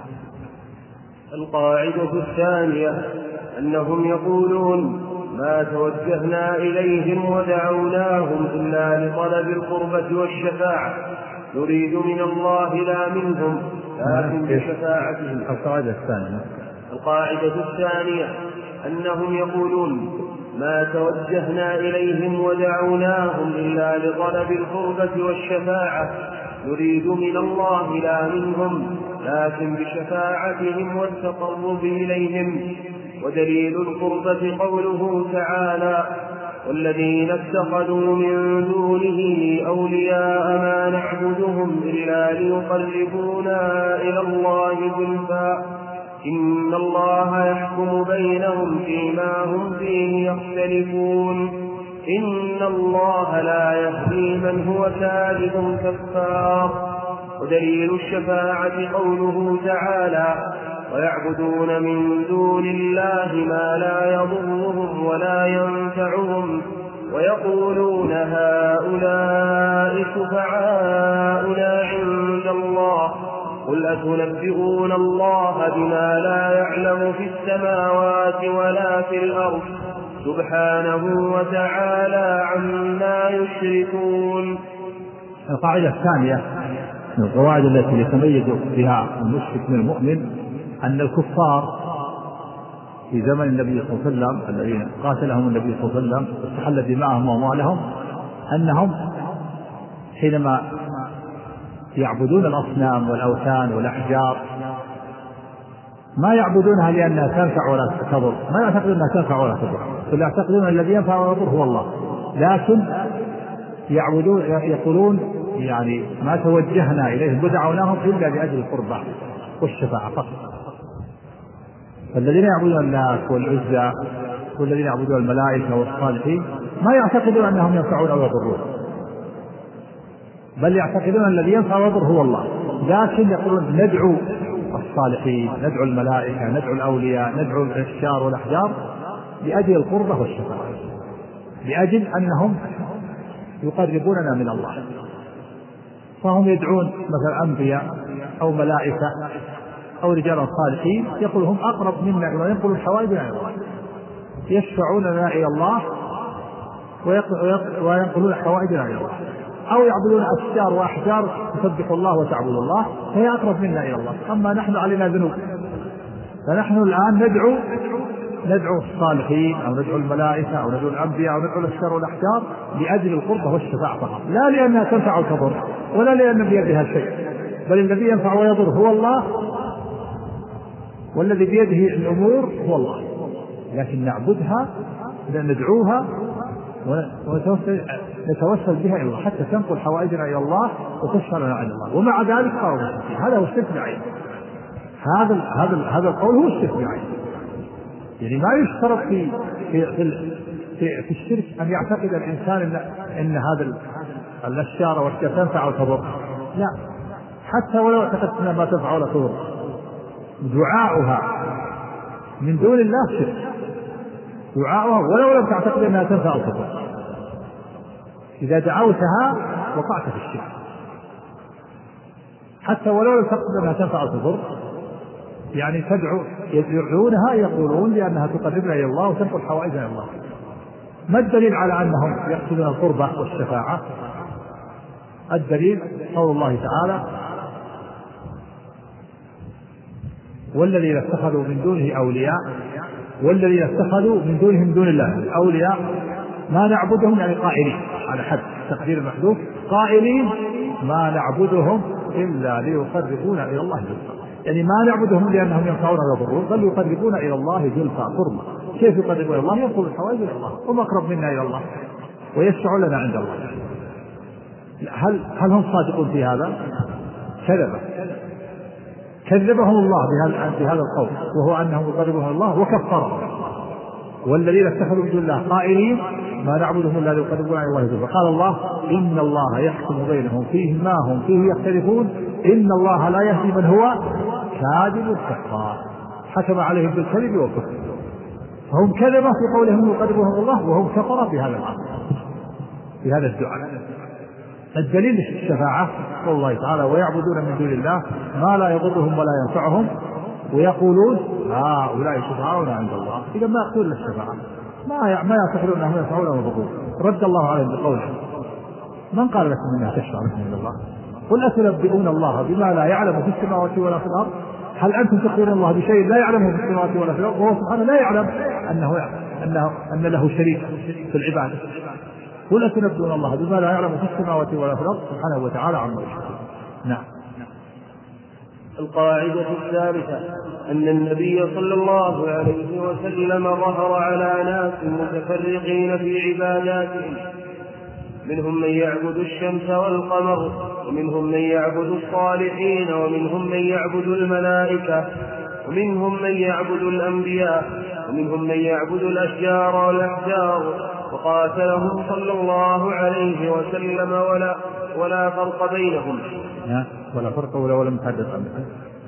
القاعدة الثانية أنهم يقولون: ما توجهنا إليهم ودعوناهم إلا لطلب القربة والشفاعة نريد من الله لا منهم لكن بشفاعتهم. القاعدة الثانية القاعدة الثانية أنهم يقولون: ما توجهنا إليهم ودعوناهم إلا لطلب القربة والشفاعة نريد من الله لا منهم لكن بشفاعتهم والتقرب إليهم ودليل القربة قوله تعالى: والذين اتخذوا من دونه أولياء ما نعبدهم إلا ليقربونا إلى الله زلفى إن الله يحكم بينهم فيما هم فيه يختلفون إن الله لا يهدي من هو كاذب كفار. ودليل الشفاعة قوله تعالى: ويعبدون من دون الله ما لا يضرهم ولا ينفعهم ويقولون هؤلاء شفعاؤنا عند الله قل أتنبئون الله بما لا يعلم في السماوات ولا في الأرض سبحانه وتعالى عما يشركون. القاعدة الثانية من القواعد التي يتميز بها المشرك من المؤمن أن الكفار في زمن النبي صلى الله عليه وسلم الذين قاتلهم النبي صلى الله عليه وسلم واستحل دماءهم وأموالهم أنهم حينما يعبدون الأصنام والأوثان والأحجار ما يعبدونها لأنها تنفع ولا تضر، ما يعتقدون أنها تنفع ولا تضر، بل يعتقدون الذي ينفع ويضر هو الله، لكن يعبدون يقولون يعني ما توجهنا إليه ودعوناهم إلا لأجل القربة والشفاعة فقط. فالذين يعبدون الناس والعزى والذين يعبدون الملائكة والصالحين ما يعتقدون أنهم ينفعون أو يضرون، بل يعتقدون الذي ينفع ويضر هو الله، لكن يقولون ندعو الصالحين، ندعو الملائكة، ندعو الأولياء، ندعو الأشجار والأحجار لأجل القربة والشفاعة، لأجل أنهم يقربوننا من الله. فهم يدعون مثلا أنبياء أو ملائكة أو رجال صالحين يقول هم أقرب منا وينقلون حوائجنا إلى الله، يشفعون لنا إلى الله وينقلون حوائجنا إلى الله، أو يعبدون أشجار وأحجار تسبح الله وتعبد الله فهي أقرب منا إلى الله. أما نحن علينا ذنوب، فنحن الآن ندعو ندعو الصالحين أو ندعو الملائكة أو ندعو الأنبياء أو ندعو الأشجار والأحجار لأجل القربة والشفاعة فقط، لا لأنها تنفع وتضر ولا لأن بيدها شيء، بل الذي ينفع ويضر هو الله، والذي بيده الأمور هو الله، لكن نعبدها ندعوها ونتوسل بها إلى الله حتى تنقل حوائجنا إلى الله وتشفع لنا عند الله. ومع ذلك قالوا هذا هو الشرك بعينه، هذا هذا هذا القول هو الشرك بعينه. يعني ما يشترط في في في, في الشرك أن يعتقد الإنسان إن إن هذا الأشجار والأشجار تنفع وتضر، لا، حتى ولو اعتقدت أنها ما تنفع ولا تضر دعاؤها من دون الله شرك، دعاؤها ولو لم تعتقد أنها تنفع أو تضر، إذا دعوتها وقعت في الشرك، حتى ولو لم تعتقد أنها تنفع أو تضر، يعني تدعو يدعونها يقولون لأنها تقربنا إلى الله وتنقل حوائجنا إلى الله. ما الدليل على أنهم يقصدون القربة والشفاعة؟ الدليل قول الله تعالى: والذين اتخذوا من دونه أولياء والذين اتخذوا من دونهم دون الله أولياء ما نعبدهم، يعني قائلين على حد تقدير المحذوف، قائلين ما نعبدهم إلا ليقربونا إلى الله زلفى، يعني ما نعبدهم لأنهم ينفعون ويضرون بل يقربون إلى الله زلفى قربا. كيف يقربون إلى الله؟ ينقل الحوائج إلى الله، هم أقرب منا إلى الله ويشفعون لنا عند الله. هل هل هم صادقون في هذا؟ كذب كذبهم الله بهذا القول، وهو أنهم يقربون إلى الله وكفرهم. والذين اتخذوا من دون الله قائلين ما نعبدهم الا ليقربونا الى الله زلفى، قال الله: ان الله يحكم بينهم فيه ما هم فيه يختلفون ان الله لا يهدي من هو كاذب كفار. حكم عليهم بالكذب والكفر، فهم كذبوا في قولهم يقربون الى الله وهم كفروا بهذا الامر بهذا الدعاء. الدليل الشفاعة قول الله تعالى: ويعبدون من دون الله ما لا يضرهم ولا ينفعهم ويقولون هؤلاء شفعاؤنا عند الله. إذا ما يقتلون الشفاعة ما ما يعتقدون أنهم ينفعون ويضرون. رد الله عليهم بقوله: من قال لكم أنها تشفع لكم عند الله؟ قل أتنبئون الله بما لا يعلم في السماوات ولا في الأرض؟ هل أنتم تخبرون الله بشيء لا يعلمه في السماوات ولا في الأرض وهو سبحانه لا يعلم أنه أنه أن له شريك في العبادة؟ قل أتنبئون الله بما لا يعلم في السماوات ولا في الأرض سبحانه وتعالى عما يشركون. نعم. القاعدة الثالثة أن النبي صلى الله عليه وسلم ظهر على ناس متفرقين في عباداتهم، منهم من يعبد الشمس والقمر، ومنهم من يعبد الصالحين، ومنهم من يعبد الملائكة، ومنهم من يعبد الأنبياء، ومنهم من يعبد الأشجار والأحجار، وقاتلهم صلى الله عليه وسلم ولا, ولا فرق بينهم. ولا فرق ولا ولا متحدث عنه.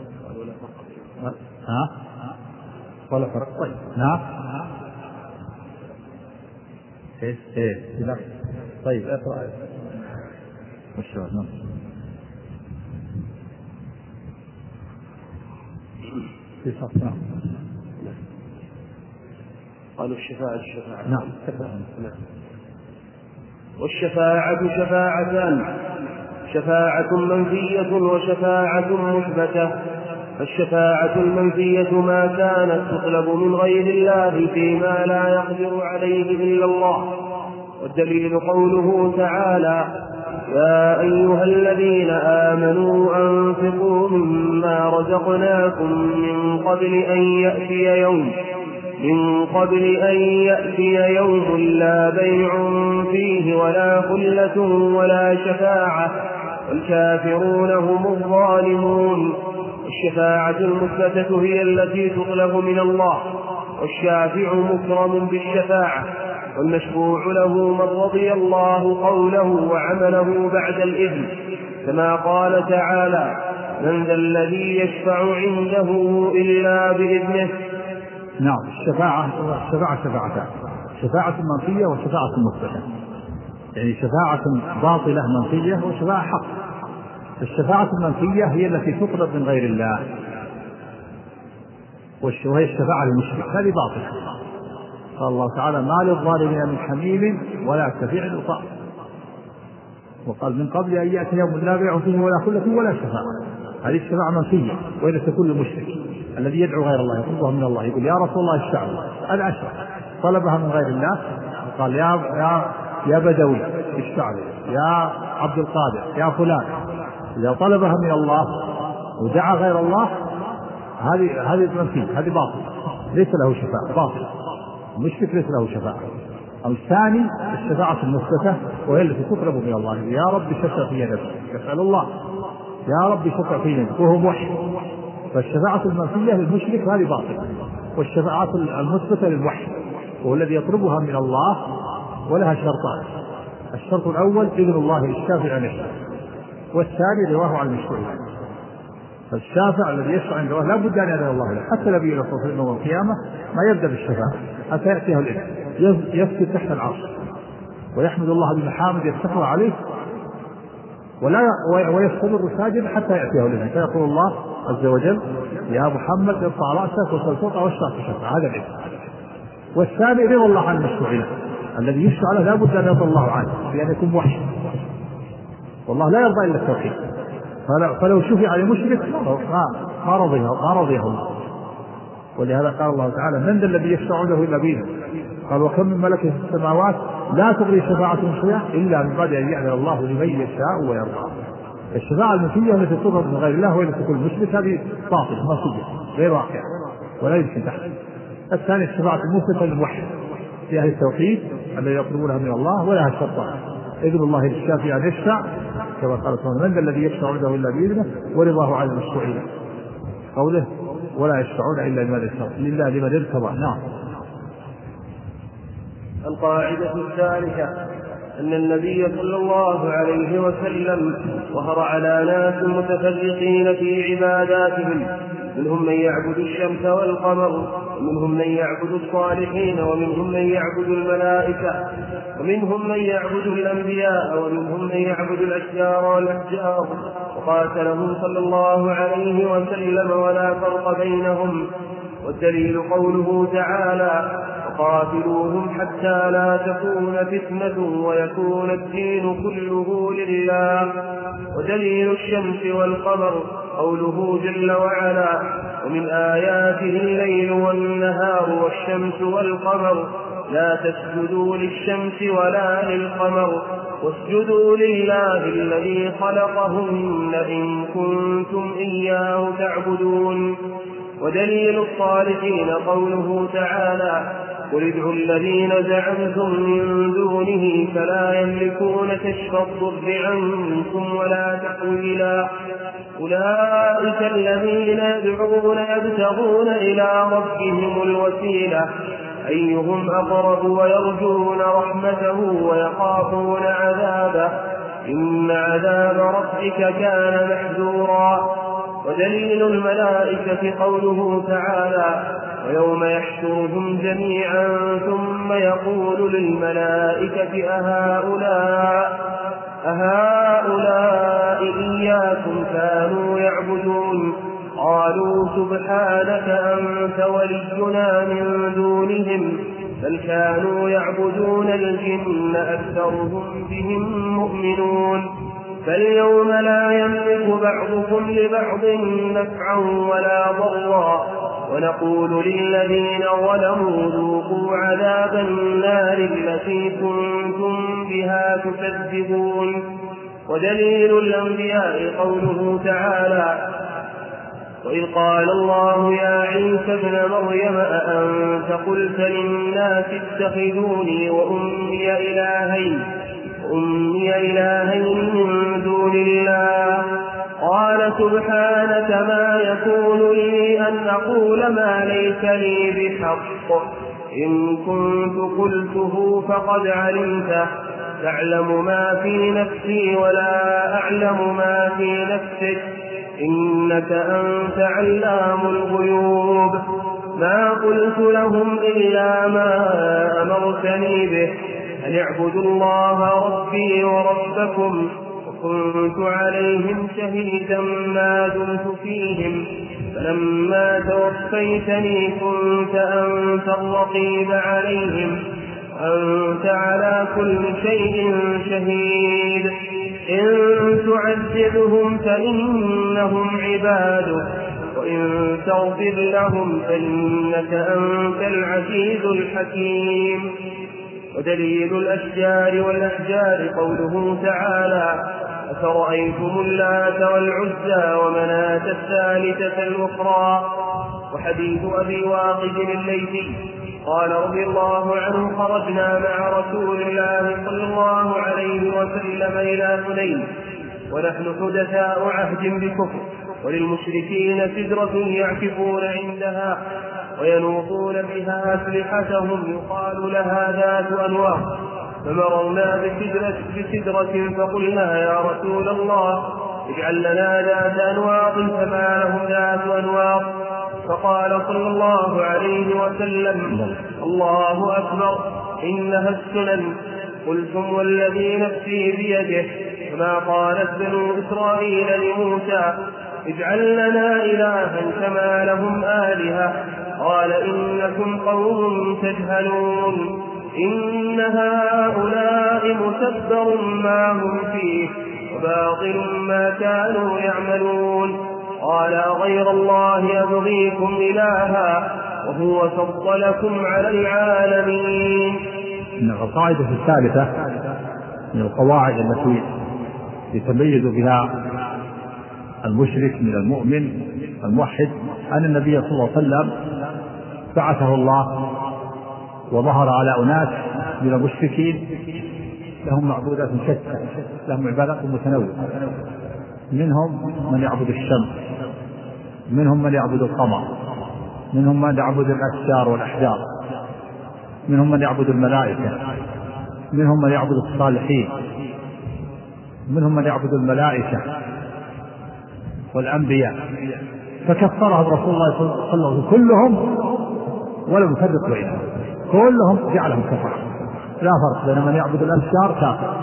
ها ولا فرق. طيب نعم. ايه ايه كذا. طيب اقرأ. والشباب نعم. في صف نعم. قالوا الشفاعة الشفاعة نعم. نعم. والشفاعة شفاعتان، شفاعة منفية وشفاعة مثبتة. فالشفاعة المنفية ما كانت تطلب من غير الله فيما لا يقدر عليه إلا الله، والدليل قوله تعالى: يا أيها الذين آمنوا أنفقوا مما رزقناكم من قبل أن يأتي يوم من قبل أن يأتي يوم لا بيع فيه ولا خلة ولا شفاعة والكافرون هم الظالمون. الشفاعة المثبتة هي التي تطلب من الله، والشافع مكرم بالشفاعة، والمشفوع له من رضي الله قوله وعمله بعد الإذن، كما قال تعالى: من ذا الذي يشفع عنده إلا بإذنه. نعم. الشفاعة الشفاعة شفاعتان، شفاعة منفية وشفاعة مثبتة، يعني شفاعة باطلة منفية وشفاعة حق. الشفاعة المنفية هي التي تطلب من غير الله، وهي الشفاعة للمشرك، هذه باطلة. قال الله تعالى: ما للظالمين من حميم ولا شفيع يطاع. وقال: من قبل أن يأتي يوم لا بيع فيه ولا خلة ولا شفاعة. هذه الشفاعة منفية، وإذا تكون للمشرك الذي يدعو غير الله يطلبها من الله، يقول: يا رسول الله اشفع لي. العشرة طلبها من غير الله، قال: يا يا يا بدوي اشفع لي، يا عبد القادر، يا فلان. إذا طلبها من الله ودعا غير الله، هذه هذه منفية، هذه باطل، ليس له شفاعة، باطل. المشرك ليس له شفاعة. الثاني الشفاعة المثبتة، وهي التي تطلب من الله: يا رب شفع في نفسي، يسأل الله: يا رب شفع في نفسي، وهو موحد. فالشفاعة المنفية للمشرك هذه باطل، والشفاعة المثبتة للوحي، وهو الذي يطلبها من الله، ولها شرطان: الشرط الأول إذن الله للشافع أن يشفع، والثاني رواه عن المشفوعين. فالشافع الذي يشفع عند الله لا بد أن يأذن الله له، حتى النبي صلى الله عليه وسلم يوم القيامة ما يبدأ بالشفاعة حتى يأتيه الإذن، يسجد تحت العرش ويحمد الله بمحامد يفتخر عليه، ولا ويستمر ساجدا حتى يأتيه الإذن، فيقول الله عز وجل: يا محمد ارفع رأسك وسل فوق واشفع في الشفاعة. هذا الإذن. والثاني رضا الله عن المشفوعين، الذي يشفع له لا بد أن يرضى الله عنه بأن يكون موحد، والله لا يرضى إلا التوحيد. فلو شفع لمشرك ما رضيه ما رضيه الله. ولهذا قال الله تعالى: من ذا الذي يشفع له إلا بإذنه. قال: وكم من ملك في السماوات لا تغني شفاعتهم شيئا إلا من بعد أن يأذن الله لمن يشاء ويرضى. الشفاعة المنفية التي تطلب من غير الله وإن تكون مشرك هذه باطلة منفية غير واقعة ولا يمكن تحصل. الثاني الشفاعة المثبتة للوحي في أهل التوحيد الذي يطلبونها من الله، ولها شرطان: إذن الله للشافع أن يشفع، كما قال سبحانه: من ذا الذي يشفع عنده إلا بإذنه، ورضاه عن المشفوعين، قوله: ولا يشفعون إلا لمن ارتضى، لله لمن ارتضى. نعم. القاعدة الثالثة أن النبي صلى الله عليه وسلم ظهر على ناس متفرقين في عباداتهم، منهم من يعبد الشمس والقمر، ومنهم من يعبد الصالحين، ومنهم من يعبد الملائكة، ومنهم من يعبد الأنبياء، ومنهم من يعبد الأشجار والأحجار، وقاتلهم صلى الله عليه وسلم ولا فرق بينهم. والدليل قوله تعالى: وقاتلوهم حتى لا تكون فتنة ويكون الدين كله لله. ودليل الشمس والقمر قوله جل وعلا: ومن آياته الليل والنهار والشمس والقمر لا تسجدوا للشمس ولا للقمر واسجدوا لله الذي خلقهن إن كنتم إياه تعبدون. ودليل الصالحين قوله تعالى: قل ادعوا الذين زعمتم من دونه فلا يملكون كشف الضر عنكم ولا تحويلا. أولئك الذين يدعون يبتغون إلى ربهم الوسيلة أيهم أقرب ويرجون رحمته ويخافون عذابه إن عذاب ربك كان محذورا. ودليل الملائكة قوله تعالى: ويوم يحشرهم جميعا ثم يقول للملائكة أهؤلاء أهؤلاء إياكم كانوا يعبدون؟ قالوا سبحانك أنت ولينا من دونهم بل كانوا يعبدون الجن أكثرهم بهم مؤمنون. فاليوم لا يملك بعضكم لبعض نفعا ولا ضرا ونقول للذين ظلموا ذوقوا عذاب النار التي كنتم بها تكذبون. ودليل الأنبياء قوله تعالى: وإذ قال الله يا عيسى ابن مريم أأنت قلت للناس اتخذوني وأمي إلهين وأمي إلهين من دون الله قال سبحانك ما يكون لي أن أقول ما ليس لي بحق إن كنت قلته فقد علمته تعلم ما في نفسي ولا أعلم ما في نفسك إنك أنت علام الغيوب. ما قلت لهم إلا ما أمرتني به أن اعبدوا الله ربي وربكم وكنت عليهم شهيدا ما دمت فيهم فلما توفيتني كنت أنت الرقيب عليهم أنت على كل شيء شهيد. إن تعذبهم فإنهم عبادك وإن تغفر لهم فإنك أنت العزيز الحكيم. ودليل الأشجار والأحجار قوله تعالى: أفرأيتم اللات والعزى ومناة الثالثة الأخرى. وحديث أبي واقد الليثي قال رضي الله عنه: خرجنا مع رسول الله صلى الله عليه وسلم إلى حنين ونحن حدثاء عهد بكفر وللمشركين سدرة يعكفون عندها وينوطون بها أسلحتهم يقال لها ذات أنواط فمررنا بسدرة, بسدرة فقلنا يا رسول الله اجعل لنا ذات أنواط فما لهم ذات أنواط فقال صلى الله عليه وسلم: الله أكبر إنها السنن. قلتم والذي نفسي بيده كما قالت بنو إسرائيل لموسى اجعل لنا إلها كما لهم آلهة قال إنكم قوم تجهلون إن هؤلاء متبر ما هم فيه وباطل ما كانوا يعملون. قال غير الله أبغيكم إلها وهو فضلكم على العالمين. إن القاعدة الثالثة من القواعد التي يتميز بها المشرك من المؤمن الموحد أن النبي صلى الله عليه وسلم بعثه الله وظهر على أناس من المشركين لهم معبودات شتى لهم عبادات متنوعة، منهم من يعبد الشمس، منهم من يعبد القمر، منهم من يعبد الأشجار والأحجار، منهم من يعبد الملائكة، منهم من يعبد الصالحين، منهم من يعبد الملائكة والأنبياء، فكفرهم رسول الله صلى الله عليه وسلم كلهم ولم يفرق بينهم، كلهم جعلهم كفر، لا فرق بين من يعبد الأشجار كافر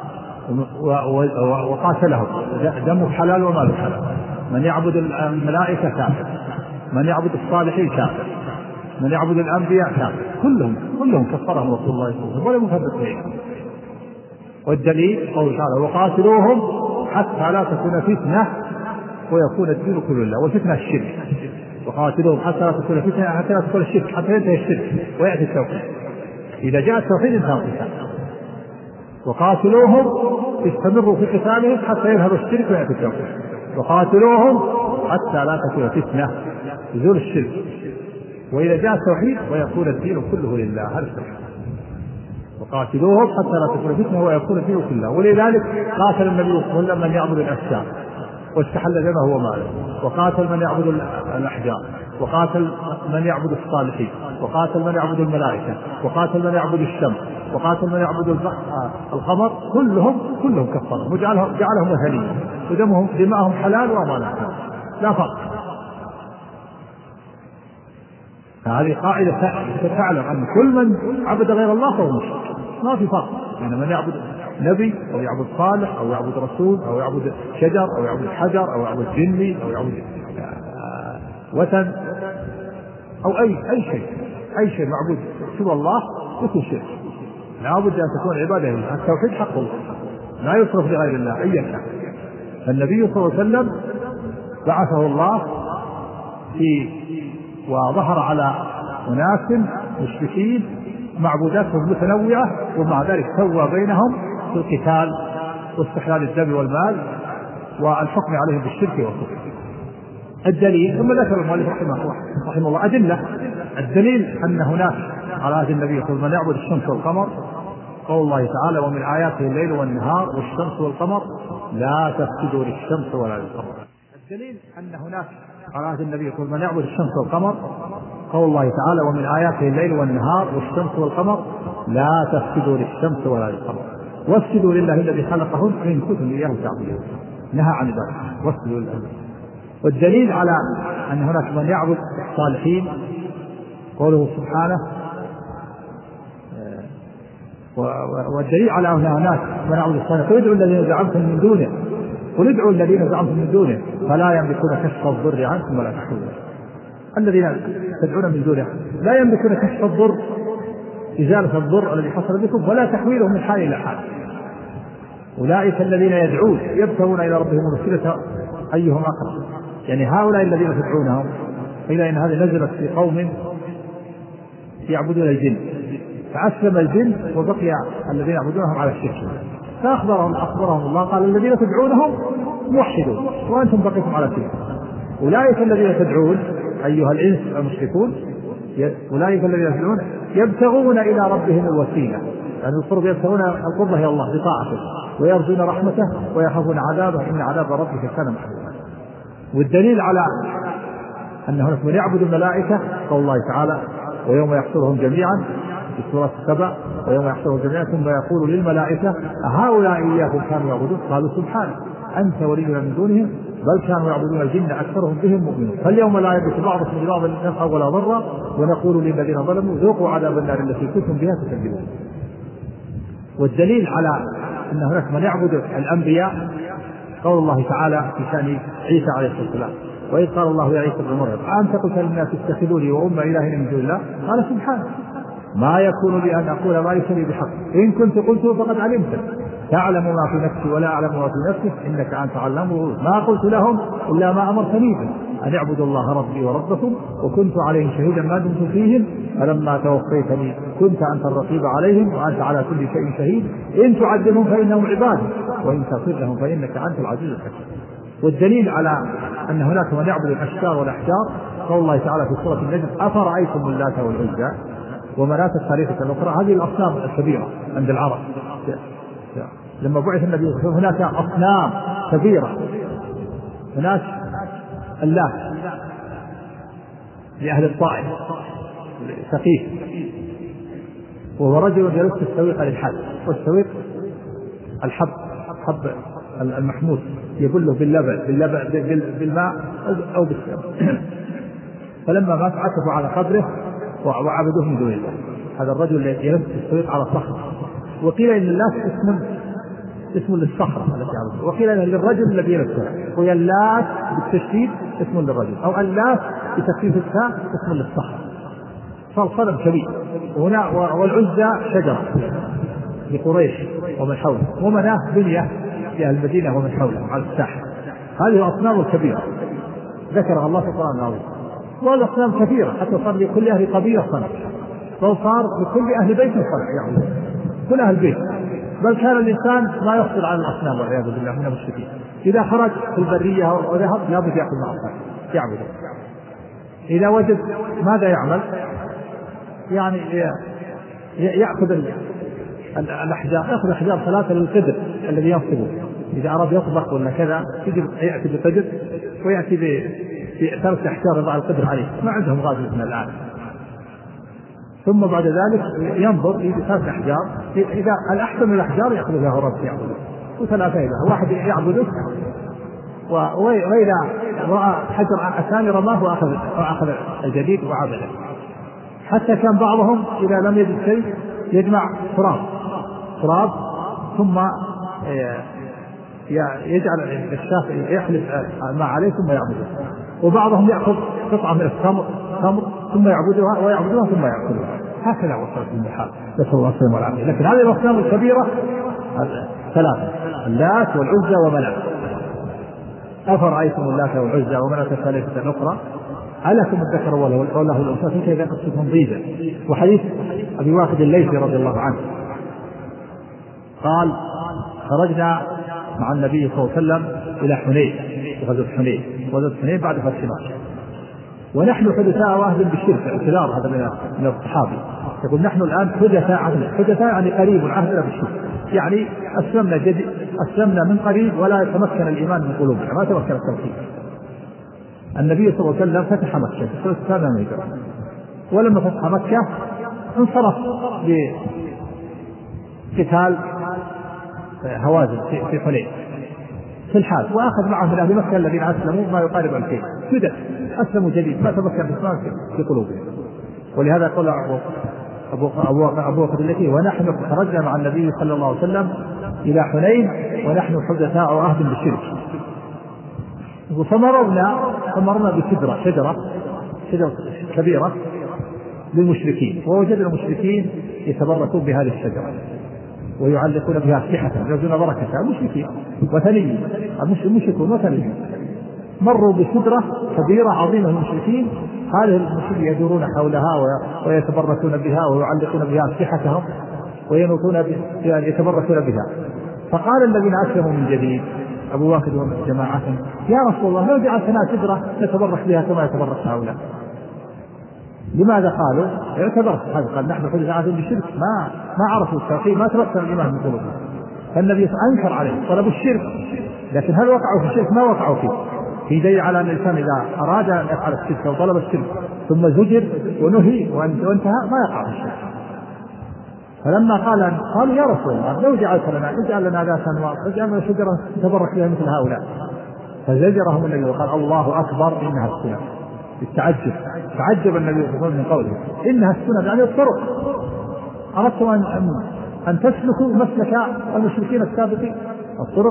وقاتلهم دمه حلال وماله حلال، من يعبد الملائكة كافر، من يعبد الصالحين كافر، من يعبد الأنبياء كافر، كلهم كلهم كفرهم رسول الله صلى الله عليه وسلم ولم يفرق بينهم. والدليل قوله تعالى: وقاتلوهم حتى لا تكون فتنة ويكون الدين كله لله، والفتنة الشرك، وقاتلوهم حتى لا تكون فتنة حتى لا تكون الشرك حتى ينتهي الشرك ويأتي التوحيد. إذا جاء التوحيد انتهى القتال. وقاتلوهم استمروا في قتالهم حتى يذهب الشرك ويأتي التوحيد، وقاتلوهم حتى لا تكون فتنة يزول الشرك وإذا جاء التوحيد ويكون الدين كله لله. هذا التوحيد. وقاتلوهم حتى لا تكون فتنة ويكون الدين كله. ولذلك قاتل النبي صلى الله عليه وسلم من يعبد الأشجار واستحل دمه وماله، وقاتل من يعبد الأحجار، وقاتل من يعبد الصالحين، وقاتل من يعبد الملائكة، وقاتل من يعبد الشمس، وقاتل من يعبد القمر، كلهم كلهم كفروا وجعلهم جعلهم وثنيين ودمهم دماءهم حلال وأموالهم حلال لا فرق. هذه قاعدة تعلم أن كل من عبد غير الله فهو مشرك، ما في فرق بين يعني من يعبد نبي أو يعبد صالح أو يعبد رسول أو يعبد شجر أو يعبد حجر أو يعبد جني أو يعبد وثن أو أي أي شيء أي شيء معبود سوى الله يكون شرك. لابد أن تكون عبادة لله. التوحيد حق الله لا يصرف لغير الله أي كان. فالنبي صلى الله عليه وسلم بعثه الله في وظهر على أناس مشركين معبوداتهم متنوعة، ومع ذلك سوى بينهم في القتال واستحلال الدم والمال والحكم عليهم بالشرك والكفر. الدليل ثم ذكر المؤلف رحمه الله أدلة. الدليل أن هناك على هذا النبي صلى الله عليه وسلم من يعبد الشمس والقمر، قول الله تعالى ومن آياته الليل والنهار والشمس والقمر لا تسجدوا للشمس ولا للقمر. الدليل أن هناك على هذا النبي صلى الله عليه وسلم من يعبد الشمس والقمر، قول الله تعالى ومن آياته الليل والنهار والشمس والقمر لا تسجدوا للشمس ولا للقمر واسجدوا لله الذي خلقهن إن كنتم إياه تعبدون. نهى عن ذلك واسجدوا لله. والدليل على أن هناك من يعبد الصالحين قوله سبحانه والدليل على أن هناك من يعبد الصالحين قل ادعوا الذين زعمتم من دونه قل ادعوا الذين زعمتم من دونه فلا يملكون كشف الضر عنكم ولا تحويلا. الذين تدعون من دونه لا يملكون كشف الضر إزالة الضر الذي حصل بكم ولا تحويله من حال إلى حال. أولئك الذين يدعون يبتغون إلى ربهم الوسيلة أيهم أقرب. يعني هؤلاء الذين تدعونهم قيل إن هذه نزلت في قوم يعبدون الجن فأسلم الجن وبقي الذين يعبدونهم على الشرك فأخبرهم أخبرهم الله قال الذين تدعونهم موحدون وأنتم بقيتم على الشرك. أولئك الذين تدعون أيها الإنس المشركون أولئك الذين يدعون يبتغون إلى ربهم الوسيلة يعني القرب يبتغون القرب إلى الله بطاعته ويرجون رحمته ويخافون عذابه إن عذاب ربك كان محذورا. والدليل على أن هناك من يعبد الملائكة قول الله تعالى ويوم يحشرهم جميعا في سورة السبع ويوم يحشرهم جميعا ثم يقول للملائكة أهؤلاء إياكم كانوا يعبدون قالوا سبحانك أنت ولينا من دونهم بل كانوا يعبدون الجن أكثرهم بهم مؤمنون فاليوم لا يملك بعضكم لبعض نفعا ولا ضرا ونقول للذين ظلموا ذوقوا عذاب النار التي كنتم بها تكذبون. والدليل على أن هناك من يعبد الأنبياء قول الله تعالى في شأن عيسى عليه الصلاة والسلام وإذ قال الله يا عيسى ابن مريم أنت قلت للناس اتخذوني وأم إلهين من دون الله قال سبحانه ما يكون لي أن أقول ما ليس لي بحق إن كنت قلته فقد علمته تعلم ما في نفسي ولا أعلم ما في نفسك إنك أنت علام الغيوب ما قلت لهم إلا ما أمرتني به أن اعبدوا الله ربي وربكم وكنت عليهم شهيدا ما دمت فيهم فلما توفيتني كنت أنت الرقيب عليهم وأنت على كل شيء شهيد إن تعذبهم فإنهم عبادي وإن تغفر لهم فإنك أنت العزيز الحكيم. والدليل على أن هناك من يعبد الأشجار والأحجار قول الله تعالى في سورة النجم أفرأيتم اللات والعزى ومناة الثالثة الأخرى هذه الأصنام الكبيرة عند العرب لما بعث النبي صلى الله عليه وسلم هناك أصنام كبيرة هناك اللات لأهل الطائف سقيف وهو رجل يلف السويق للحد والسويق الحب حب المحمود يبله باللبن باللبن بالماء أو بالسم فلما مات عكفوا على قبره وعبدوه من دون الله. هذا الرجل يلف السويق على صخرة وقيل إن اللات اسم اسم للصخرة التي عبدوه وقيل إن للرجل الذي يلفها وهي اللات بالتشديد اسم للرجل أو اللات بتخفيف التاء اسم للصخرة فالصنم كبير وهنا والعزى شجرة لقريش ومن حوله ومناه بنية لأهل المدينة ومن حوله على الساحل. هذه الأصنام الكبيرة ذكرها الله في القرآن العظيم والأصنام كثيرة حتى صار لكل أهل قبيلة صنم وصار لكل أهل بيت صنم يعني كل أهل بيت بل كان الإنسان ما يصبر على الأصنام والعياذ بالله من المشركين، إذا خرج في البرية وذهب لابد يأخذ معه يعبد. إذا وجد ماذا يعمل؟ يعني يأخذ الأحجار، يأخذ أحجار ثلاثة للقدر الذي ينصبه، إذا أراد يطبخ ولا كذا يأتي بقدر ويأتي بثلاث أحجار يضع القدر عليه، ما عندهم غازل من الآن. ثم بعد ذلك ينظر إلى ثلاث أحجار، إذا الأحسن من الأحجار يأخذ فيها رب يعبده، وثلاثة إذا واحد يعبده، وإذا رأى حجر الثاني رماه وأخذ وأخذ الجديد وعبده. حتى كان بعضهم إذا لم يجد شيء يجمع تراب تراب ثم يجعل الشاف يحلف ما عليه ثم يعبده، وبعضهم يأخذ قطعة من التمر تمر ثم يعبدها ويعبدها ثم يأكلها. هكذا وصلت المحال، نسأل الله السلامة والعافية. لكن هذه الأصنام الكبيرة ثلاثة: اللات والعزى ومناة. أفرأيتم اللات والعزى ومناة الثالثة الأخرى ألكم الذكر وله الأنثى تلك إذا قصتهم ضيزة. وحديث أبي واقد الليثي رضي الله عنه قال: خرجنا مع النبي صلى الله عليه وسلم إلى حنين، غزوة حنين، غزوة حنين بعد فتح مكة، ونحن حدثاء واحد بالشرك. اعتذار هذا من الصحابي، يقول: نحن الآن حدثاء عهد، حدثاء يعني قريب عهدنا بالشرك، يعني أسلمنا جديد، أسلمنا من قريب ولا يتمكن الإيمان من قلوبنا، ما تمكن التوحيد. النبي صلى الله عليه وسلم فتح مكة في السنة من الهجرة، ولما فتح مكة انصرف بقتال هوازن في حنين في الحال، وأخذ معه من أهل مكة الذين أسلموا ما يقارب الكيل جدد، أسلموا جديد ما تمكن الإسلام في قلوبهم. ولهذا قال أبو أبو أبو التي: ونحن خرجنا مع النبي صلى الله عليه وسلم إلى حنين ونحن حدثاء عهد بالشرك. فمررنا فمرنا بشجرة شجرة شجرة كبيرة للمشركين، ووجدنا المشركين يتبركون بهذه الشجرة ويعلقون بها أسلحة يرجون بركتها. المشركين وثنيين، المشركون وثنيين مروا بشجرة كبيرة عظيمة للمشركين، هذه المشركين يدورون حولها ويتبركون بها ويعلقون بها أسلحتهم وينوطون يتبركون بها. فقال الذين أسلموا من جديد أبو واقد وجماعتهم: يا رسول الله لو جعلتنا شجرة نتبرك بها كما يتبرك هؤلاء. لماذا قالوا؟ اعتبرت هذا، قال: نحن حدثاء بالشرك، ما ما عرفوا التوحيد، ما تمكن الإيمان من قلوبهم. فالنبي أنكر عليه طلب الشرك، لكن هل وقعوا في الشرك؟ ما وقعوا فيه. في دليل على أن الإنسان إذا أراد أن يفعل الشرك أو طلب الشرك ثم زجر ونهي وانتهى ما يقع في الشرك. فلما قال قالوا: يا رسول الله لو جعلت لنا اجعل لنا ذات أنواط، اجعل لنا شجرة تبرك بها مثل هؤلاء. فزجرهم النبي وقال: الله أكبر إنها السنة. التعجب تعجب النبي صلى الله عليه وسلم من قوله إنها السنة، يعني الطرق. أردتم أن, أن, أن تسلكوا مسلك المشركين السابقين الطرق.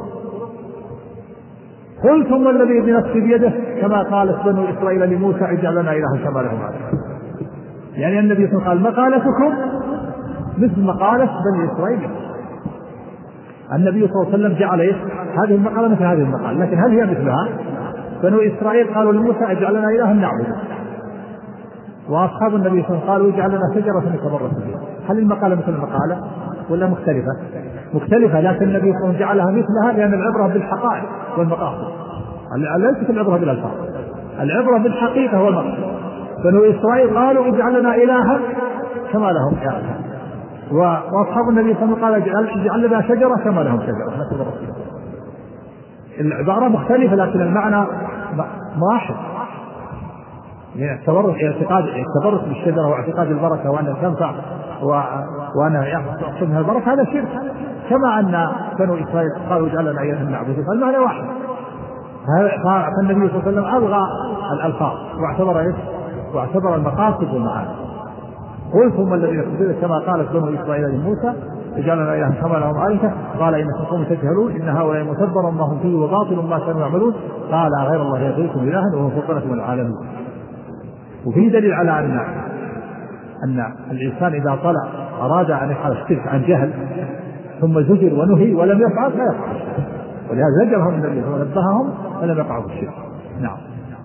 قلتم والذي بنفسي بيده كما قالت بنو إسرائيل لموسى اجعل لنا إلها كما لهم هذا. يعني النبي صلى الله عليه وسلم قال: مقالتكم مثل مقالة بني إسرائيل. النبي صلى الله عليه وسلم جعل هذه المقالة مثل هذه المقالة، لكن هل هي مثلها؟ بنو إسرائيل قالوا لموسى اجعل لنا إلها نعبده، وأصحاب النبي صلى الله عليه وسلم قالوا اجعل لنا شجرة نتبرك بها. هل المقالة مثل المقالة ولا مختلفة؟ مختلفة، لكن النبي صلى الله عليه وسلم جعلها مثلها لأن العبرة بالحقائق والمقاصد، ليست العبرة بالألفاظ، العبرة بالحقيقة والمقصد. بنو إسرائيل قالوا اجعل لنا إلها كما لهم إله، وأصحاب النبي صلى الله عليه وسلم قال اجعل لنا شجرة كما لهم شجرة نتبرك بها. العبارة مختلفة لكن المعنى واحد. التبرك اعتقاد التبرك بالشجرة واعتقاد البركة وأن تنفع وأنا يحصل منها البركة، هذا شرك، كما أن بنو إسرائيل قالوا اجعل لنا إلها نعبده، فالمعنى واحد. فالنبي صلى الله عليه وسلم ألغى الألفاظ واعتبر إيش؟ واعتبر المقاصد والمعاني. قلتم الذين كفروا كما قالت بنو إسرائيل لموسى اجعل لنا إلها كما لهم آلهة قال إنكم قوم تجهلون إن هؤلاء متبر ما هم فيه وباطل ما كانوا يعملون قال غير الله يبغيكم إلها وهو فضلكم العالمين. وفي دليل على أن أن الإنسان إذا طلع أراد أن يفعل الشرك عن جهل ثم زجر ونهي ولم يفعل لا يفعل، ولهذا زجرهم النبي ونبههم فلم يقعوا في الشرك. نعم.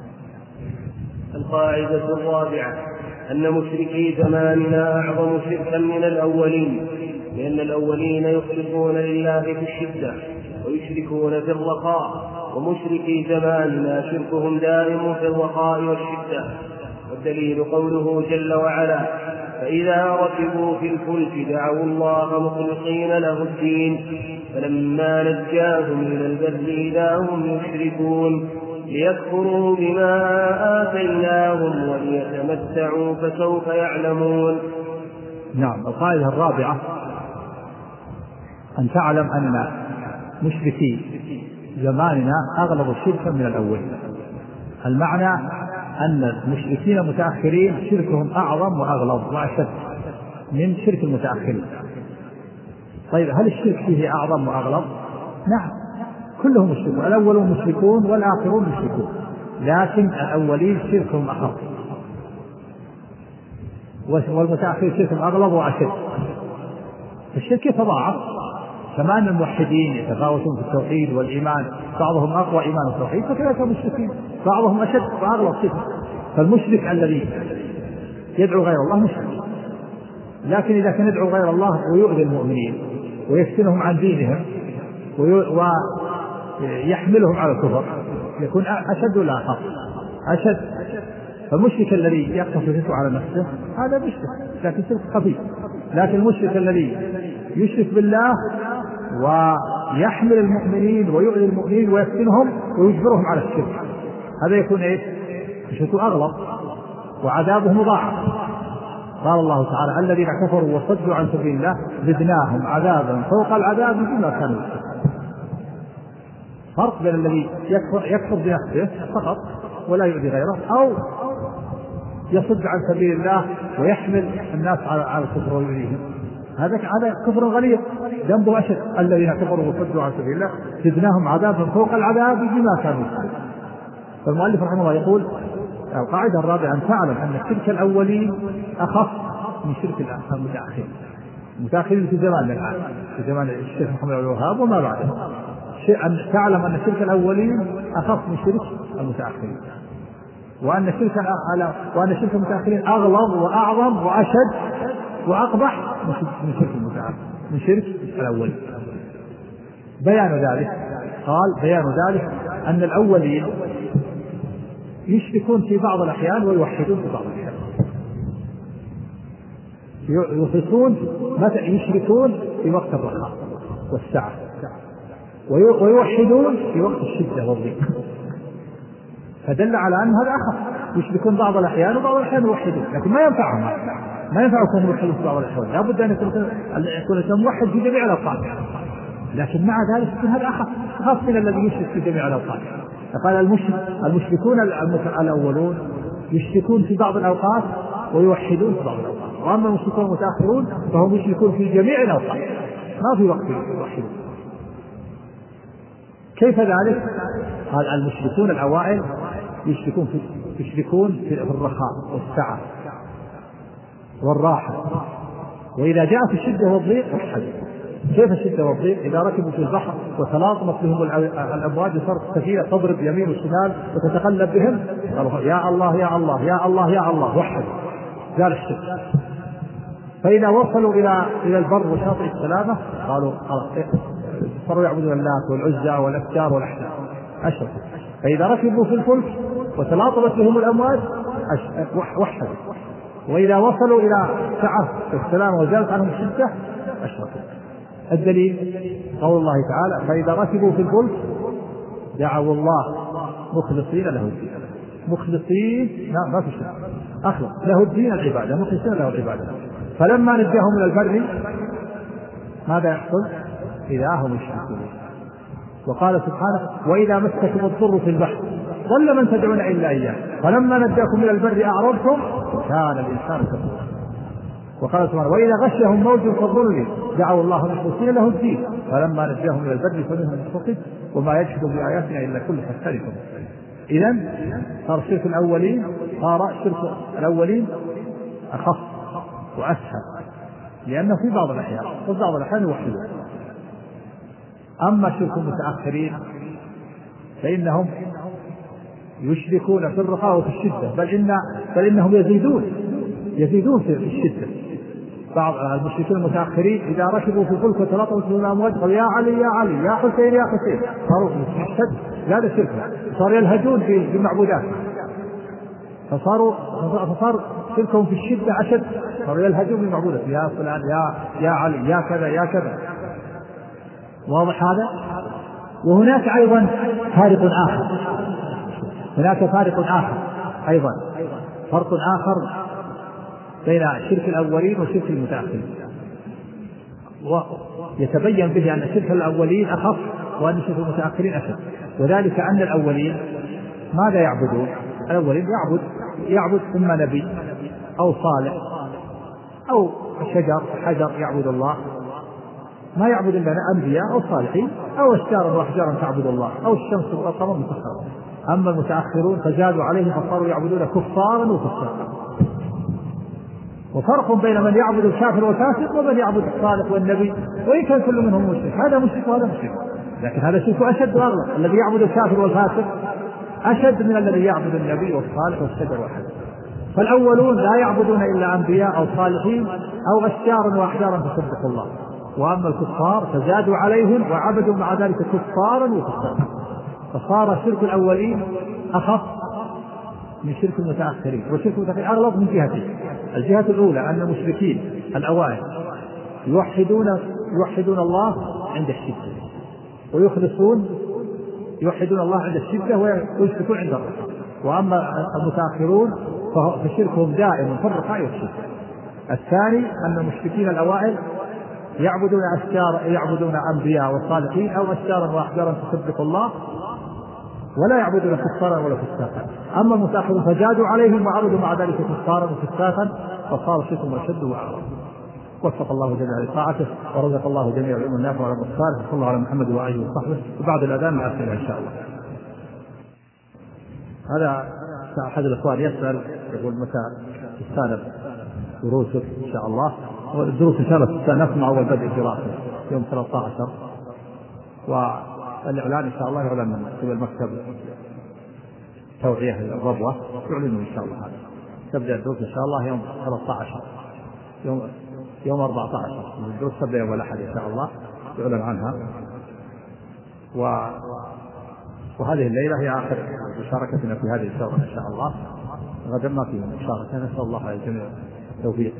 القاعدة الرابعة أن مشركي زماننا أعظم شركا من الأولين، لأن الأولين يخلصون لله في الشدة ويشركون في الرخاء، ومشركي زماننا شركهم دائم في الرخاء والشدة. والدليل قوله جل وعلا: فإذا ركبوا في الفلك دعوا الله مخلصين له الدين فلما نجاهم إلى البر إذا هم يشركون ليكفروا بما آتيناهم وليتمتعوا فسوف يعلمون. نعم. القاعدة الرابعة أن تعلم أن مشركي زماننا أغلب شركا من الأول. المعنى أن المشركين المتأخرين شركهم أعظم وأغلظ وأشد من شرك المتأخرين. طيب هل الشرك فيه أعظم وأغلظ؟ نعم، كلهم مشركون، الأولون مشركون والآخرون مشركون، لكن الأولين شركهم أخف والمتأخرين شركهم أغلظ وأشد. الشرك يتضاعف، كما أن الموحدين يتفاوتون في التوحيد والإيمان، بعضهم أقوى إيمان التوحيد فكذلك المشركين بعضهم أشد وأغلظ شركا. فالمشرك الذي يدعو غير الله مشرك، لكن إذا كان يدعو غير الله ويؤذي المؤمنين ويفتنهم عن دينهم ويحملهم على الكفر يكون أشد ولا أخف؟ أشد. فالمشرك الذي يقتصر على نفسه هذا مشرك لكن شرك خفيف، لكن المشرك الذي يشرك بالله ويحمل المؤمنين ويؤذي المؤمنين ويفتنهم ويجبرهم على الشرك هذا يكون ايش؟ شرك أغلظ وعذابه مضاعف. قال الله تعالى: الذين كفروا وصدوا عن سبيل الله زدناهم عذابا فوق العذاب بما كانوا يكفرون. فرق بين الذي يكفر يكفر بنفسه فقط ولا يؤذي غيره، أو يصد عن سبيل الله ويحمل الناس على الكفر ويؤذيهم، هذا هذا كفر غليظ ذنبه أشد. الذين كفروا وصدوا عن سبيل الله زدناهم عذابا فوق العذاب بما كانوا يكفرون. فالمؤلف رحمه الله يقول: القاعدة الرابعة أن تعلم أن شرك الأولين أخف من شرك المتأخرين. المتأخرين في زماننا الآن، في زمان الشيخ محمد بن الوهاب وما بعده، أن تعلم أن شرك الأولين أخف من شرك المتأخرين، وأن شرك وأن شرك المتأخرين أغلظ وأعظم وأشد وأقبح من شرك المتأخرين من شرك الأولين. بيان ذلك قال: بيان ذلك أن الأولين يشركون في بعض الأحيان ويوحدون في بعض الأحيان. يخلصون متى يشركون في وقت الرخاء والسعة، ويوحدون في وقت الشدة والضيق، فدل على أن هذا أخف. يشركون بعض الأحيان وبعض الأحيان يوحدون، لكن ما ينفعهم ما ينفعكم يوحدون في بعض الأحيان، لا بد أن يكون موحد في جميع الأوقات، لكن مع ذلك يكون هذا أخف أخف من الذي يشرك في جميع الأوقات. فقال المشرك المشركون الأولون يشركون في بعض الأوقات ويوحدون في بعض الأوقات، وأما المشركون المتأخرون فهم يشركون في جميع الأوقات ما في وقت يوحدون. كيف ذلك؟ قال: المشركون الأوائل يشركون في يشركون في الرخاء والسعة والراحة، وإذا جاءت الشدة والضيق وحدوا. كيف الشدة والضيق؟ إذا ركبوا في البحر وتلاطمت بهم الأمواج وصارت السفينة تضرب يمين وشمال وتتقلب بهم، قالوا: يا الله يا الله يا الله يا الله، وحدوا، زال الشرك. فإذا وصلوا إلى إلى البر وشاطئ السلامة قالوا: صاروا يعبدون اللات والعزى والأفكار والأحلام، أشركوا. فإذا ركبوا في الفلك وتلاطمت بهم الأمواج وحدوا. وإذا وصلوا إلى سعة السلامة وزالت عنهم الشدة أشركوا. الدليل قول الله تعالى: فإذا ركبوا في الفلك دعوا الله مخلصين له الدين. مخلصين لا ما في شيء أخلص له الدين العبادة، مخلصين له العبادة. فلما نجاهم من البر ماذا يحصل؟ إذا هم يشركون. وقال سبحانه: وإذا مسكتم الضر في البحر ضل من تدعون إلا إياه فلما نجاكم من البر أعرضتم وكان الإنسان كفورا. وقال سبحانه: وإذا غشهم موج كالظلل دعوا الله مخلصين له الدين فلما نجاهم من البر فمنهم مقتصد وما يجحد بآياتنا إلا كل ختار كفور. إذن صار شرك الأولين صار شرك الأولين أخف وأسهل، لأنه في بعض الأحيان وفي بعض الأحيان يوحدون. أما شرك المتأخرين فإنهم يشركون في الرخاء وفي الشدة، بل إن بل إنهم يزيدون يزيدون في الشدة، بعض المشركين المتأخرين إذا ركبوا في الفلك وتلطموا في الأمواج قالوا يا علي يا علي يا حسين يا حسين، صاروا مشهد هذا شرك، صاروا يلهجون في المعبودات، فصاروا فصار شركهم في الشدة أشد، صاروا يلهجون بالمعبودات يا فلان يا يا علي يا كذا يا كذا. واضح هذا؟ وهناك أيضا فارق آخر، هناك فارق آخر أيضا، فرق آخر بين شرك الأولين وشرك المتأخرين، ويتبين به أن شرك الأولين أخف وأن شرك المتأخرين أشد. وذلك أن الأولين ماذا يعبدون؟ الأولين يعبد يعبد إما نبي أو صالح أو شجر حجر يعبد الله، ما يعبد إلا أنبياء أو صالحين أو أشجارا وأحجارا تعبد الله أو الشمس والقمر مسخرة. أما المتأخرون فزادوا عليهم فصاروا يعبدون كفارا وفساقا. وفرق بين من يعبد الكافر والفاسق ومن يعبد الصالح والنبي، وإن كان كل منهم مشرك، هذا مشرك وهذا مشرك، لكن هذا شرك أشد وأغلب. الذي يعبد الكافر والفاسق أشد من الذي يعبد النبي والصالح والشجر والحجر. فالأولون لا يعبدون إلا أنبياء أو صالحين أو أشجارا وأحجارا تصدق الله، وأما الكفار فزادوا عليهم وعبدوا مع ذلك كفارا وفساقا، فصار شرك الأولين أخف من شرك المتأخرين. وشرك المتأخرين أغلب من جهتين: الجهة الأولى أن المشركين الأوائل يوحدون يوحدون الله عند الشدة، ويخلصون يوحدون الله عند الشدة ويشركون عند الرخاء. وأما المتأخرون فشركهم دائم في الرخاء والشدة. الثاني أن المشركين الأوائل يعبدون أشجار يعبدون أنبياء وصالحين أو أشجارا وأحجارا تصدق الله، ولا يعبدون كفارا ولا فساقا. أما المتأخرون فزادوا عليهم وعبدوا مع ذلك كفارا وفساقا، فصار شركهم أشد وأعظم. وفق الله جميعا لطاعته، ورزق الله جميع العلم النافع والعمل الصالح. صلى الله على محمد وآله وصحبه. وبعد الأذان مع السلامة إن شاء الله. هذا أحد الإخوان يسأل يقول متى تستأنف دروسك إن شاء الله؟ والدروس إن شاء الله تستأنف مع أول بدء الدراسة يوم ثلاثة عشر، والإعلان إن شاء الله يعلن من قبل مكتب توعية الربوة، يعلنوا إن شاء الله. هذا تبدأ الدروس إن شاء الله يوم ثلاثة عشر يوم يوم أربعة عشر، الدروس تبدأ يوم الأحد إن شاء الله يعلن عنها. و... وهذه الليلة هي آخر مشاركتنا في هذه الدورة إن شاء الله، غدا ما في مشاركة، نسأل الله على الجميع التوفيق.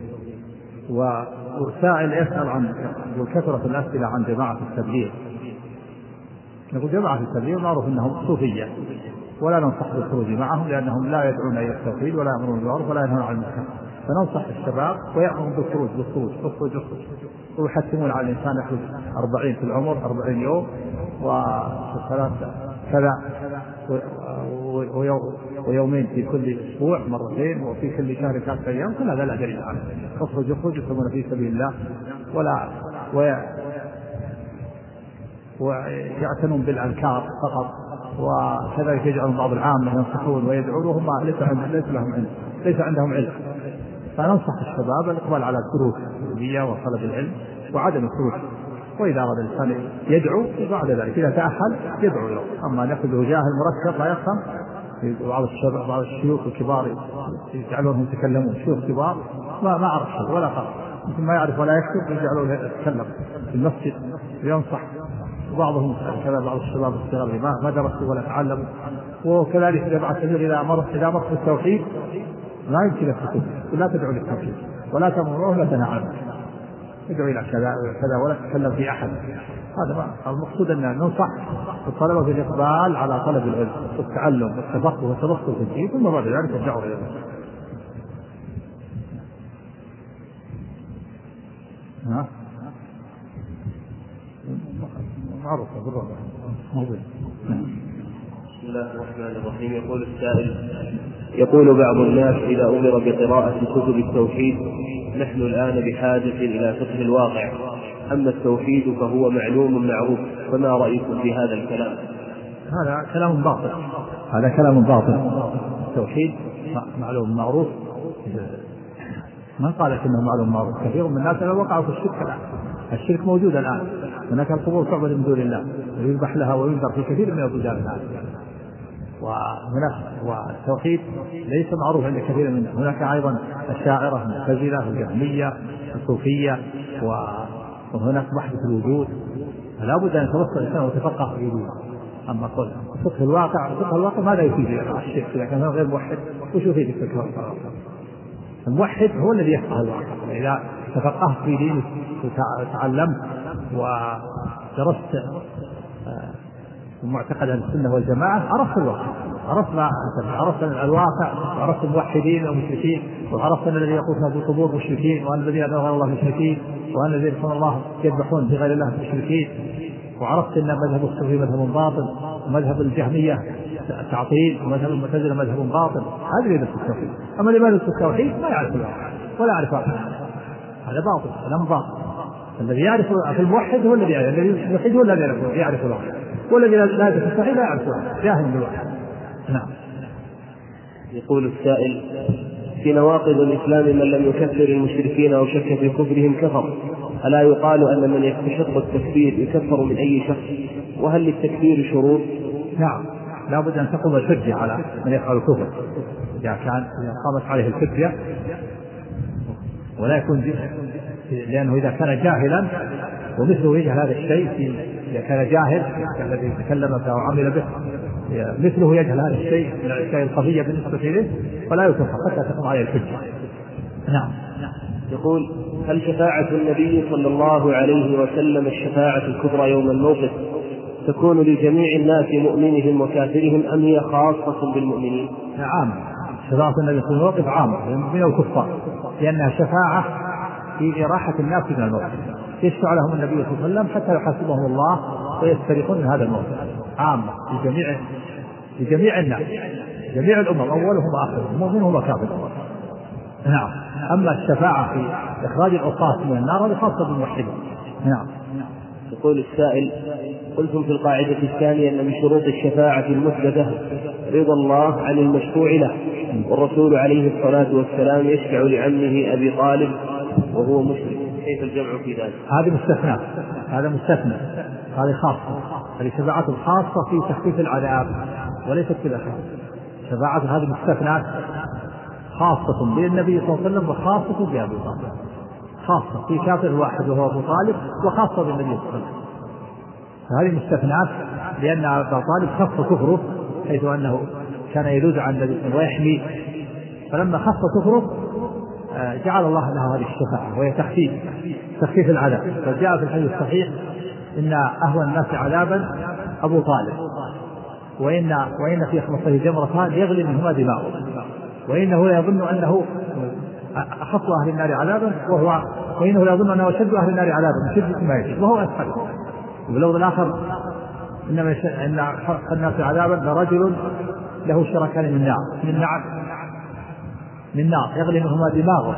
وسائل يسأل عن كثرة الأسئلة عن جماعة التبليغ. نقول جماعة التبليغ معروف أنهم صوفية، ولا ننصح بالخروج معهم لأنهم لا يدعون إلى التوحيد ولا يأمرون بالمعروف ولا ينهون عن المنكر. فننصح الشباب ويأمرون بالخروج بالخروج بالخروج بالخروج ويحتمون على الإنسان يخرج أربعين في العمر أربعين يوم وثلاث كذا ويومين في كل أسبوع مرتين وفي كل شهر ثلاثة أيام، كل هذا لا دليل عليه. يخرج يخرج يخرجون في سبيل الله ولا ويعتنون بالأذكار فقط، وكذلك يجعلون بعض العامة ينصحون ويدعون وهم ليس لهم علم ليس عندهم علم. فننصح الشباب الإقبال على الدروس العلمية وطلب العلم وعدم الخروج، وإذا أراد الإنسان يدعو بعد ذلك إذا تأهل يدعو له. أما نأخذه جاهل مركب لا يفهم، بعض الشباب بعض الشيوخ الكبار يجعلونهم يتكلمون، شيوخ كبار ما ما عرف شيء ولا قرأ، مثل ما يعرف ولا يكتب يجعلونه يتكلم في المسجد وينصح. وبعضهم كذا بعض الشباب الصغار ما ما درسوا ولا تعلموا. وكذلك إذا بعد سبيل إذا مر إذا مر بالتوحيد لا يمكن السكوت، لا تدعو للتوحيد ولا تأمره ولا تنهى عنه، ادعو إلى كذا كذا ولا تتكلم في أحد. هذا المقصود أن ننصح الطلبة بالإقبال على طلب العلم والتعلم والتفقه والتبصر في الدين، ثم بعد ذلك الدعوة إلى الله. ها معروف بالرغم موضوع. بسم الله الرحمن الرحيم. يقول السائل: يقول بعض الناس إذا أمر بقراءة كتب التوحيد نحن الآن بحاجة إلى فقه الواقع، أما التوحيد فهو معلوم معروف، فما رأيكم في هذا الكلام؟ هذا كلام باطل، هذا كلام باطل. التوحيد معلوم معروف، من قال إنه معلوم معروف؟ كثير من الناس وقعوا في الشرك الآن. الشرك موجود الآن، هناك القبور تعبد من دون الله ويذبح لها وينذر في كثير من البلدان الآن. وهناك والتوحيد ليس معروف عند كثير منهم. هناك أيضا الشاعرة المعتزلة والجهمية الصوفية، وهناك وحدة الوجود. فلا بد أن يتوصل الإنسان ويتفقه في الوجود. أما قل فقه الواقع، فقه الواقع ماذا يفيد الشيخ إذا كان غير موحد؟ وش يفيد فقه الواقع؟ الموحد هو الذي يفقه الواقع. إذا تفقهت في دينك وتعلمت ودرست معتقد السنة والجماعة عرفت الواقع، عرفت ما عرفت الواقع، وعرفت الموحدين والمشركين، وعرفت أن الذين يقولون بالقبور مشركين، وأن الذين يدعون غير الله مشركين، وأن الذين يدعون الله يذبحون بغير الله مشركين، وعرفت أن مذهب الصوفي مذهب باطل، ومذهب الجهمية تعطيل، ومذهب المعتزلة مذهب باطل. هذا اللي يدرس التوحيد. أما اللي ما يدرس التوحيد ما يعرف الواقع ولا يعرف واقع، هذا باطل، كلام باطل. الذي يعرف في الموحد هو الذي يعرف، الذي يوحد هو الذي يعرف يعرف الواقع، والذي لا يدرس التوحيد لا يعرف الواقع، جاهل بالواقع. نعم. يقول السائل: في نواقض الإسلام من لم يكفر المشركين أو شك في كفرهم كفر، ألا يقال أن من يستحق التكفير يكفر من أي شخص؟ وهل للتكفير شروط؟ نعم، لا بد أن تقوم الحجة على من يفعل الكفر. إذا كان قامت عليه الحجة ولا يكون جهل، لأنه إذا كان جاهلا ومثله يجهل هذا الشيء، إذا كان جاهل الذي تكلم به وعمل به مثله يجهل هذا الشيء من الأشياء الخفية بالنسبة إليه فلا يكفر حتى تقوم عليه الحجة. نعم. يقول: هل شفاعة النبي صلى الله عليه وسلم الشفاعة الكبرى يوم الموقف تكون لجميع الناس مؤمنهم وكافرهم أم هي خاصة بالمؤمنين؟ نعم، شفاعة النبي صلى الله عليه وسلم عامة من الكفار، لأنها شفاعة في إراحة الناس من الموت. يشفع لهم النبي صلى الله عليه وسلم حتى يحاسبهم الله ويستريحون من هذا الموت. عامة لجميع لجميع الناس، جميع الأمم أولهم وآخرهم مؤمنهم وكافرهم. نعم. أما الشفاعة في إخراج العصاة من النار هذه خاصة بالموحدين. نعم. يقول السائل: قلتم في القاعدة الثانية أن من شروط الشفاعة المثبتة رضا الله عن المشفوع له، والرسول عليه الصلاة والسلام يشفع لعمه أبي طالب وهو مشرك، كيف الجمع في ذلك؟ هذا مستثنى، هذا مستثنى، هذه خاصة، هذه شفاعة خاصة في تخفيف العذاب وليست في الأخير. شفاعة هذه مستثنى خاصة بالنبي صلى الله عليه وسلم وخاصة بأبي طالب، خاصة في كافر واحد وهو أبو طالب، وخاصة بالنبي صلى الله عليه وسلم. فهذه مستثنات لأن أبا طالب خف كفره حيث أنه كان يلوذ عن النبي ويحمي، فلما خف كفره جعل الله له هذه الشفاعة وهي تخفيف تخفيف العذاب. فجاء في الحديث الصحيح إن أهون الناس عذابا أبو طالب، وإن وإن في خمسة جمرتان يغلي منهما دماؤه، وإنه لا يظن أنه أخف أهل النار عذابا وهو وإنه لا يظن أنه أشد أهل النار عذابا من شدة ما يشد وهو أسفل. وباللفظ الآخر إنما إن أخف الناس عذابا لرجل له شركان من نار من نار من نار يغلي منهما دماغه،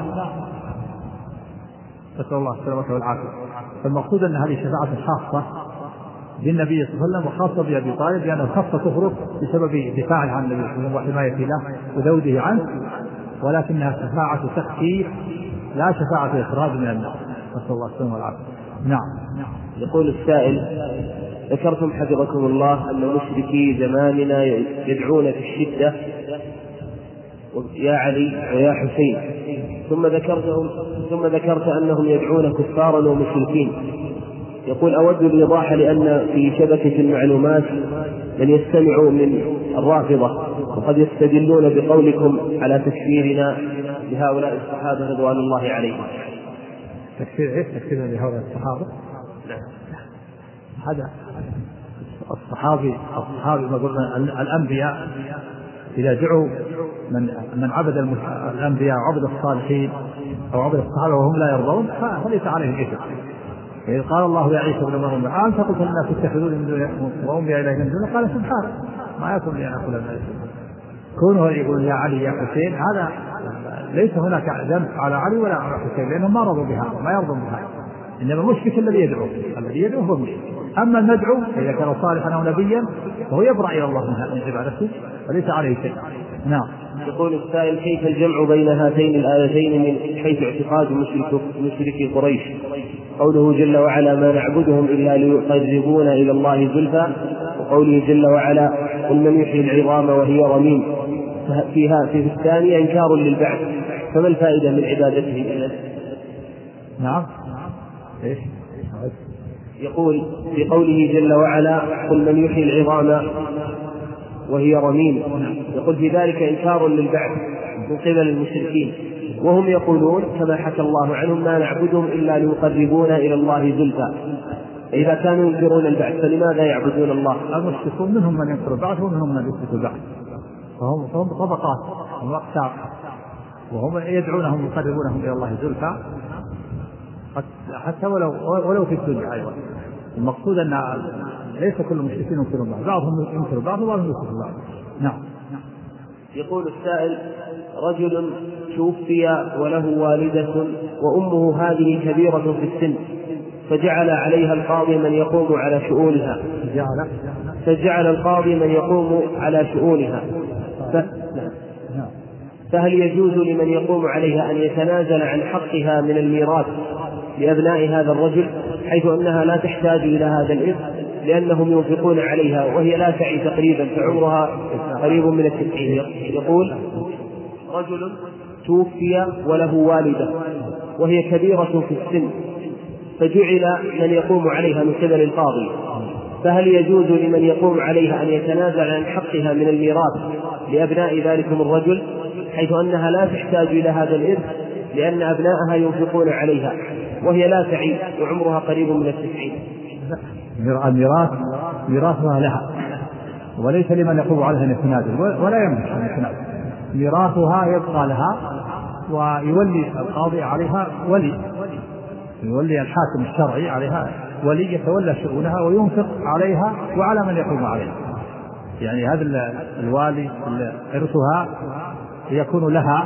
نسأل الله السلامة والعافية. فالمقصود أن هذه شفاعة خاصة بالنبي صلى الله عليه وسلم وخاصة بأبي طالب لأنه خف كفره بسبب دفاعه عن النبي صلى الله عليه وسلم وحمايته له وذوده عنه، ولكنها شفاعة تخفيف لا شفاعة إخراج من النار، نسأل الله السلامة والعافية. نعم. يقول السائل: ذكرتم حفظكم الله أن مشركي زماننا يدعون في الشدة يا علي ويا حسين، ثم ذكرتهم ثم ذكرت أنهم يدعون كفارا ومشركين. يقول: أود الإيضاح لأن في شبكة المعلومات من يستمع من الرافضة وقد يستدلون بقولكم على تكفيرنا لهؤلاء الصحابة رضوان الله عليهم. تكفير إيه؟ تكفير لهؤلاء الصحابة؟ هذا الصحابي الصحابي ما قلنا الأنبياء إذا دعوا من من عبد الأنبياء وعبد الصالحين أو عبد الصحابة وهم لا يرضون فليس عليهم إثم. إذ قال الله يا عيسى ابن مريم أنت قلت للناس اتخذوني من دون وأمي إليه من دون، قال سبحانه ما يكون لي أن أقول ما كونه يقول يا علي يا حسين، هذا ليس هناك ذنب على علي ولا على حسين لأنهم ما رضوا بها ما يرضون بها، إنما المشرك الذي يدعو الذي يدعو هو المشرك. أما المدعو إذا كان صالحا أو نبيا فهو يبرأ إلى الله من عبادته وليس عليه شيء. نعم. يقول السائل: كيف الجمع بين هاتين الآيتين من حيث اعتقاد مشرك مشركي قريش؟ قوله جل وعلا: ما نعبدهم إلا ليقربونا إلى الله زلفى، وقوله جل وعلا: قل من يحيي العظام وهي رميم، فيها في الثانية إنكار للبعث، فما الفائدة من عبادته؟ نعم. إيش؟ يقول في قوله جل وعلا قل من يحيي العظام وهي رميم، يقول في ذلك إنكار للبعث من قبل المشركين، وهم يقولون كما حكى الله عنهم ما نعبدهم إلا ليقربونا إلى الله زلفى. إذا كانوا ينكرون البعث فلماذا يعبدون الله؟ المشركون منهم من ينكر البعث ومنهم من يثبت البعث، فهم فهم طبقات وأقسام، وهم يدعونهم يقربونهم إلى الله زلفى حتى ولو ولو في الدنيا أيضا. المقصود أن ليس كل المشركين ينكرون البعث، بعضهم ينكر البعض وبعضهم يثبت البعض. نعم. يقول السائل رجل توفي وله والدة وأمه هذه كبيرة في السن، فجعل عليها القاضي من يقوم على شؤونها فجعل القاضي من يقوم على شؤونها ف... فهل يجوز لمن يقوم عليها أن يتنازل عن حقها من الميراث لأبناء هذا الرجل، حيث أنها لا تحتاج إلى هذا الإرث لأنهم ينفقون عليها وهي لا تعي تقريبا فعمرها قريب من التسعين؟ يقول رجل توفي وله والدة وهي كبيرة في السن، فجعل من يقوم عليها من قبل القاضي، فهل يجوز لمن يقوم عليها أن يتنازل عن حقها من الميراث لأبناء ذلكم الرجل، حيث أنها لا تحتاج إلى هذا الإرث لأن أبنائها ينفقون عليها وهي لا تعي وعمرها قريب من التسعين؟ الميراث ميراثها لها وليس لمن يقوم عليها أن يتنازل، ولا يملك أن يتنازل، ميراثها يبقى لها، ويولي القاضي عليها ولي، يولي الحاكم الشرعي عليها ولي يتولى شؤونها وينفق عليها وعلى من يقوم عليها. يعني هذا الوالي إرثها يكون لها،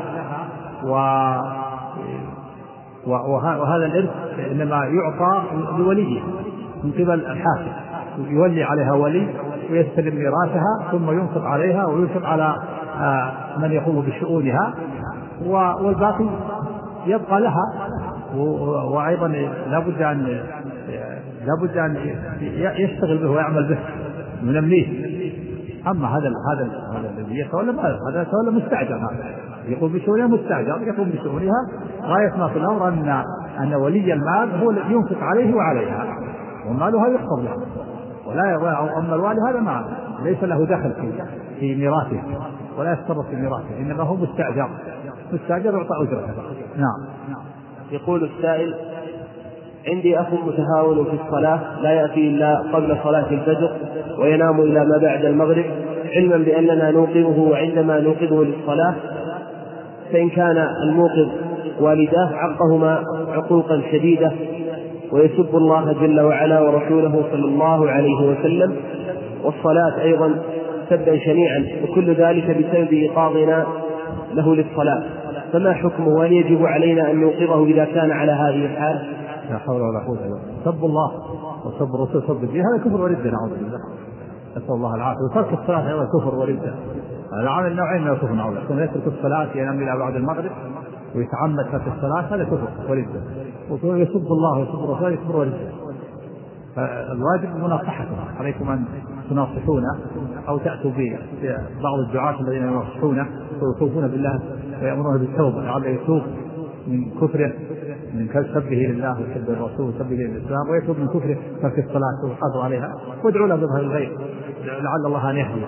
وهذا الإرث إنما يعطى لوليه من قبل الحاكم، يولي عليها ولي ويستلم ميراثها ثم ينفق عليها وينفق على من يقوم بشؤونها، والباقي يبقى لها. وأيضا لابد أن لابد أن يشتغل به ويعمل به من أمنيه. أما هذا هذا هذا الذي يتولى هذا يتولى مستعجل، هذا يقوم بشؤونها مستعجل، يقوم بشؤونها غاية ما في الأمر أن أن ولي المال هو الذي ينفق عليه وعليها، ومالها يحفظ له، ولا أما الوالي هذا ما ليس له دخل في في ميراثه ولا يتصرف في ميراثه، إنما هو مستأجر مستأجر يعطى أجرته. نعم. يقول السائل عندي أخ متهاون في الصلاة لا يأتي إلا قبل صلاة الفجر وينام إلى ما بعد المغرب، علما بأننا نوقظه، وعندما نوقظه للصلاة فإن كان الموقظ والداه عقهما عقوقا شديدة ويسب الله جل وعلا ورسوله صلى الله عليه وسلم، والصلاة أيضا سبا شنيعا، وكل ذلك بسبب إيقاظنا له للصلاة، فما حكمه؟ وهل يجب علينا أن نوقظه إذا كان على هذه الحال؟ لا حول ولا قوة إلا بالله. سب الله وسب الرسول سب الدين هذا كفر وردة، نعوذ بالله، نسأل الله العافية. وترك الصلاة هذا كفر وردة، هذا عامل نوعين من الكفر، نعوذ بالله. يترك الصلاة ينام إلى بعد المغرب ويتعمد ترك الصلاة هذا كفر وردة، ويسب الله ويسب الرسول كفر وردة. فالواجب مناصحته، عليكم أن تناصحونه أو تأتوا ببعض الدعاة الذين يناصحونه ويخوفون بالله ويأمرون بالتوبة لعله يتوب من كفره، من سبه لله وسب الرسول وسبه للإسلام، ويتوب من كفره ترك الصلاة والحفاظ عليها، وادعوا له بظهر الغيب لعل الله أن يهديه.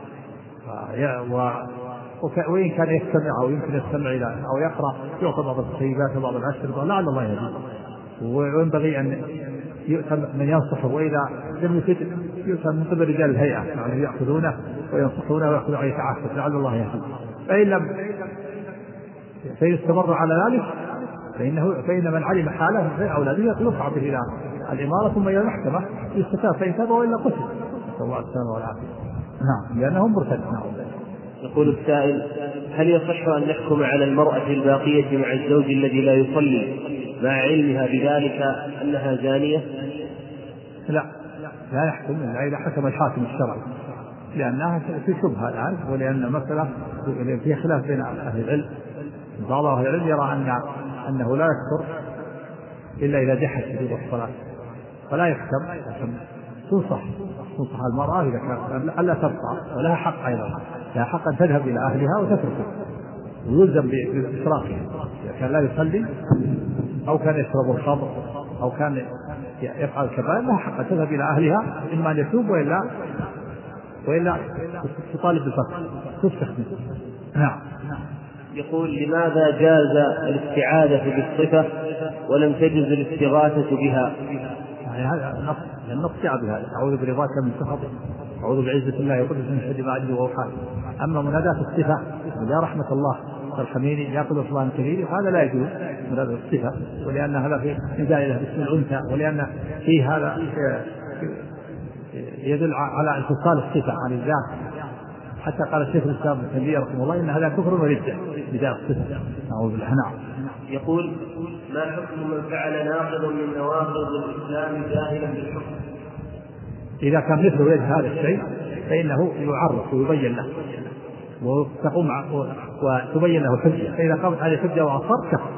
وإن كان يستمع أو يمكن يستمع إلى أو يقرأ يعطى بعض الطيبات وبعض الأشرطة لعل الله يهديه. وينبغي أن يؤتم من ينصحه، وإذا لم يفد يؤتم من قبل رجال الهيئة، يعني يأخذونه وينصحونه ويأخذ عليه تعافف لعل الله يهديه. فإن لم فيستمر على ذلك فإنه فإن من علم حاله من أولاده يصعب به إلى الإمارة ثم إلى المحكمة يستتاب، فإن تاب وإلا قتل، نسأل الله السلامة والعافية. نعم، لأنهم مرتد. يقول السائل هل يصح أن نحكم على المرأة الباقية مع الزوج الذي لا يصلي مع علمها بذلك أنها زانية؟ لا، لا يحكم إلا إذا حكم الحاكم الشرعي، لأنها في شبهة الآن، ولأن مسألة في خلاف بين أهل العلم. بعض أهل العلم يرى أن أنه لا يكفر إلا إذا جحد وجوب الصلاة، فلا يحكم تنصح تنصح المرأة إذا كان ألا تبقى، ولها حق أيضا، لها حق أن تذهب إلى أهلها وتتركه ويلزم بإشراكه. إذا كان لا يصلي أو كان يشرب الخمر أو كان يفعل الكبائر لها حق أن تذهب إلى أهلها، إما أن يتوب وإلا وإلا تطالب بالفسخ تفسخ منه. نعم. يقول: لماذا جاز الاستعاذة بالصفة ولم تجز الاستغاثة بها؟ يعني هذا النص النص جاء بهذا: أعوذ برضاك من سخطك، أعوذ بعزة الله وقدرته من شر ما أجد وأوحى. أما مناداة الصفة يا رحمة الله فارحميني يا قدر الله الكريم هذا لا يجوز مناداة الصفة، ولأن هذا في نداء له باسم الأنثى، ولأن فيه هذا يدل على انفصال الصفة عن الذات. حتى قال الشيخ الإسلام ابن تيمية رحمه الله إن هذا كفر وردة نداء الصفة. أعوذ بالله. نعم. يقول: ما حكم من فعل ناقض من نواقض الإسلام جاهلا بالحكم؟ إذا كان مثله يد هذا الشيء فإنه يعرف ويبين له وتقوم وتبين له حجة، فإذا قامت عليه حجة وعصر كفر.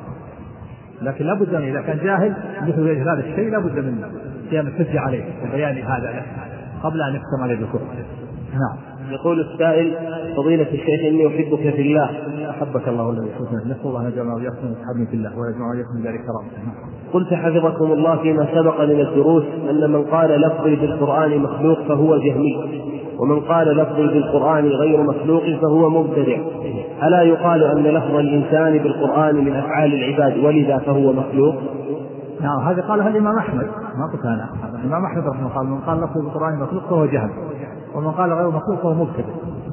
لكن لا بد من إذا كان جاهل مثل يد هذا الشيء لا بد من قيام الحجة عليه وبيان هذا له قبل أن يحكم عليه بالكفر. نعم. يقول السائل: فضيلة الشيخ إني أحبك في الله. أحبك الله الذي يحبك، نسأل الله أن يجعلنا وإياكم متحابين في الله ويجمع وإياكم من ذلك كرامة. قلت حفظكم الله فيما سبق من الدروس أن من قال لفظي بالقرآن مخلوق فهو جهمي، ومن قال لفظي بالقرآن غير مخلوق فهو مبتدع، ألا يقال أن لفظ الإنسان بالقرآن من أفعال العباد ولذا فهو مخلوق؟ نعم. هذا قالها الإمام أحمد، ما قلت أنا. الإمام أحمد رحمه الله قال: من قال لفظي بالقرآن مخلوق فهو جهل، ومن قال غير مخلوق فهو مبتدع.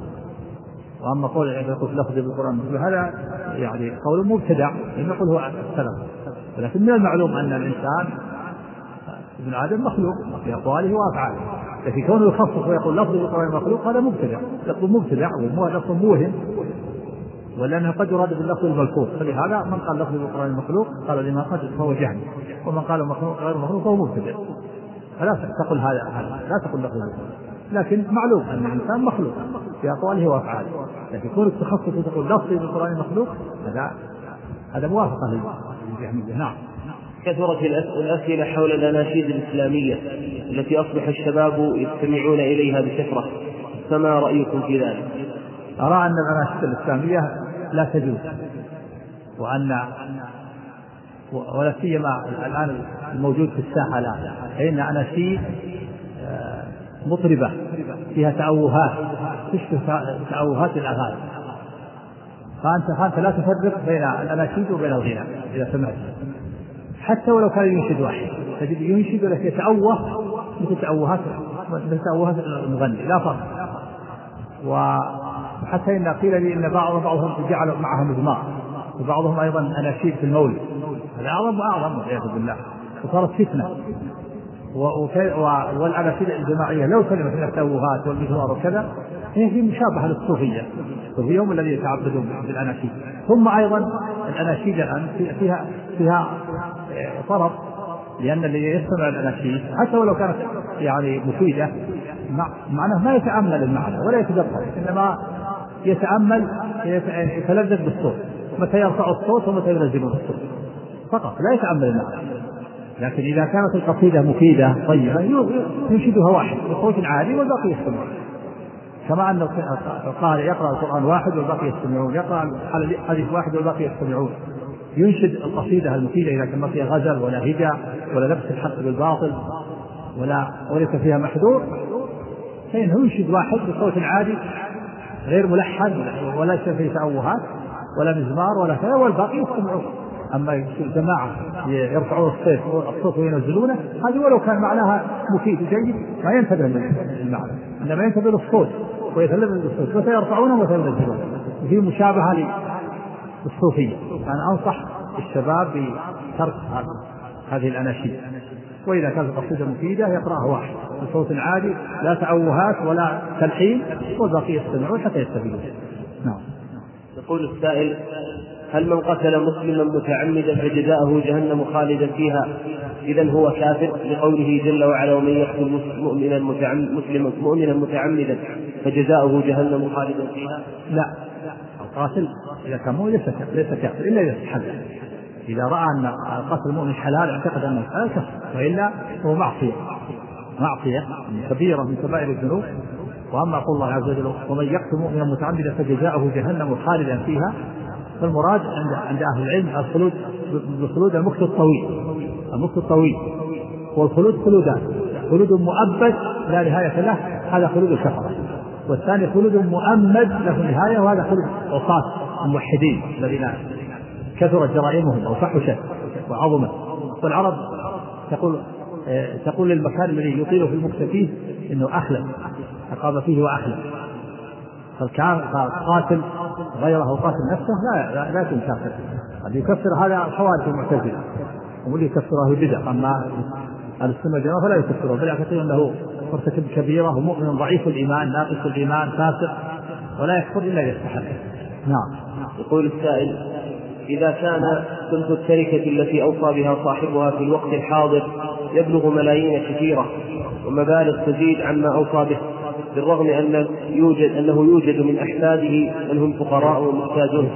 وأما قول يقول لفظي بالقرآن هذا يعني قول مبتدع، يقول هو السلف. ولكن من المعلوم أن الإنسان ابن آدم مخلوق في أقواله وأفعاله، لكن كونه يخصص ويقول لفظي بالقرآن مخلوق هذا مبتدع، لفظ مبتدع وهو لفظ موهم، ولأنه قد يراد باللفظ الملفوظ. فلهذا من قال لفظي بالقرآن مخلوق قال لما قد فهو جهل، ومن قال مخلوق غير مخلوق فهو مبتدع. فلا تقول هذا لا تقول لفظي، لكن معلوم أن الإنسان مخلوق في أقواله وأفعاله، لكن كون التخصص وتقول لفظي بالقرآن مخلوق هذا هذا موافقة للجهمية. نعم. كثرت الأسئلة حول الأناشيد الإسلامية التي أصبح الشباب يستمعون إليها بكثرة، فما رأيكم في ذلك؟ أرى أن الأناشيد الإسلامية لا تجوز، وأن ولا سيما الآن الموجود في الساحة الآن فإن أناشيد مطربة فيها تأوهات تشبه تأوهات الأغاني، فأنت فأنت لا تفرق بين الأناشيد وبين الغناء إذا سمعت، حتى ولو كان ينشد واحد تجد ينشد ولكن يتأوه مثل تأوهات مثل تأوهات المغني لا فرق. وحتى إن قيل لي إن بعض بعضهم جعل معها مزمار، وبعضهم أيضا أناشيد في المولد، هذا أعظم وأعظم والعياذ بالله، وصارت فتنة. والأناشيد الجماعية لو كلمة التأوهات والمزمار وكذا هي في مشابهة للصوفية، الصوفية هم الذين يتعبدون بالأناشيد. ثم أيضا الأناشيد الآن فيها فيها طرف، لأن اللي يستمع الأناشيد حتى ولو كانت يعني مفيدة معناه ما يتأمل المعنى ولا يتدبر، إنما يتأمل يتلذذ بالصوت، متى يرفع الصوت ومتى ينزل الصوت فقط، لا يتأمل المعنى. لكن إذا كانت القصيدة مفيدة طيبة ينشدها واحد بصوت عالي والباقي يستمع، كما أن القارئ يقرأ القرآن واحد والباقي يستمعون، يقرأ حديث واحد والباقي يستمعون. ينشد القصيدة المفيدة إذا كان فيها غزل ولا هجاء ولا لبس الحق بالباطل ولا وليس فيها محذور، فإنه ينشد واحد بصوت عالي غير ملحن ولا فيه تأوهات ولا مزمار ولا كذا والباقي يستمعون. أما الجماعة يرفعون الصوت وينزلونه هذه ولو كان معناها مفيد جيد ما ينتبه للمعنى، إنما ينتبه للصوت ويتلذذ بالصوت، متى يرفعونه ومتى ينزلونه، وفي مشابهة للصوفية. أنا أنصح الشباب بترك هذه الأناشيد، وإذا كانت القصيدة مفيدة يقرأها واحد بصوت عالي لا تأوهات ولا تلحين والباقي يستمعون حتى يستفيدون. نعم. يقول السائل: هل من قتل مسلما متعمدا فجزاؤه جهنم خالدا فيها إذن هو كافر، لقوله جل وعلا: ومن يقتل مؤمنا مسلما مؤمنا متعمدا فجزاؤه جهنم خالدا فيها؟ لا، القاتل إذا كان مؤمن ليس كافر إلا إذا استحل، إذا رأى أن قتل المؤمن حلال اعتقد أنه حلال كفر، وإلا هو معصية. معصية كبيرة من كبائر الذنوب. وأما قول الله عز وجل ومن يقتل مؤمنا متعمدا فجزاؤه جهنم خالدا فيها، فالمراد عند عند أهل العلم الخلود بالخلود المكث الطويل. المكث الطويل والخلود خلودان: خلود مؤبد لا نهاية له هذا خلود الكفرة، والثاني خلود مؤمد له نهاية وهذا خلود عصاة الموحدين الذين كثرت جرائمهم وفحشت وعظمت. والعرب تقول تقول للمكان الذي يطيل في المكث فيه انه اخلد، اقام فيه واخلد. فالكافر قاتل غيره وقاتل نفسه لا لا, لا يكون كافر. اللي يكفر هذا الخوارج المعتزلة، واللي يكفره بدعة. اما اهل السنة والجماعة فلا يكفره، بل يعتقدون انه مرتكب كبيرة ومؤمن ضعيف الايمان ناقص الايمان فاسق ولا يكفر الا يستحق. نعم. يقول السائل: إذا كان ثلث التركة التي أوصى بها صاحبها في الوقت الحاضر يبلغ ملايين كثيرة ومبالغ تزيد عما أوصى به، بالرغم أن يوجد أنه يوجد من أحفاده من هم فقراء ومحتاجون.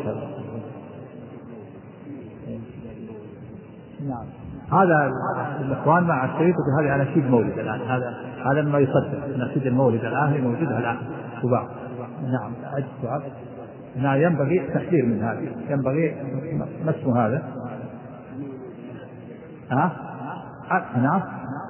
نعم. هذا الإخوان مع الشريط هذه أناشيد مولد الآن، هذا هذا ما يصدق أناشيد المولد الآن موجودة الآن وبعض. نعم. أجل نعم. ينبغي التحذير من هذا، ينبغي ما اسمه هذا ها أه؟ نعم.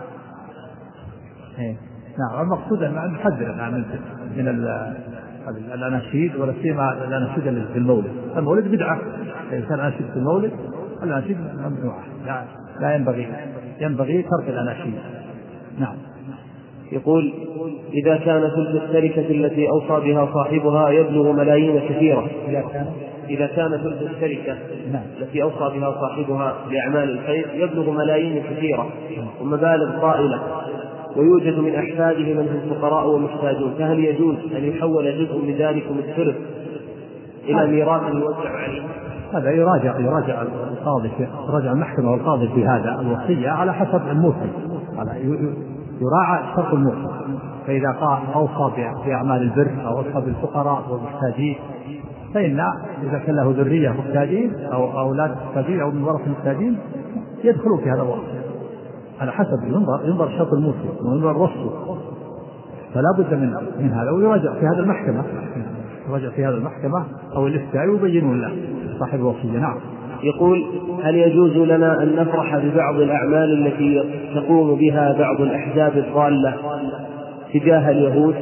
إيه. نعم. المقصود أن نحذر الآن من من الأناشيد ولا سيما الأناشيد في المولد. المولد بدعة، إذا كان أناشيد في المولد الأناشيد ممنوعة، لا, لا ينبغي ينبغي ترك الأناشيد. نعم. يقول: إذا كان ثلث التركة التي أوصى بها صاحبها يبلغ ملايين كثيرة، إذا كان ثلث التركة التي أوصى بها صاحبها لأعمال الخير يبلغ ملايين كثيرة ومبالغ طائلة، ويوجد من أحفاده من هم فقراء ومحتاجون، فهل يجوز أن يحول جزء من ذلك الثلث إلى ميراث يوزع عليه؟ هذا يراجع يراجع القاضي يراجع المحكمة والقاضي في هذا الوصية على حسب الموصي، يراعى شرط الموصي. فإذا قال أوصى بأعمال البر أو أوصى بالفقراء والمحتاجين، فإن إذا كان له ذرية محتاجين أو أولاد محتاجين أو من ورثة محتاجين يدخلوا في هذا الوصف على حسب ينظر ينظر شرط الموصي وينظر وصفه، فلا بد من من هذا. ويراجع في هذا المحكمة يراجع في هذا المحكمة أو الافتاء ويبينون له صاحب الوصية. نعم. يقول: هل يجوز لنا أن نفرح ببعض الأعمال التي تقوم بها بعض الأحزاب الضالة تجاه اليهود؟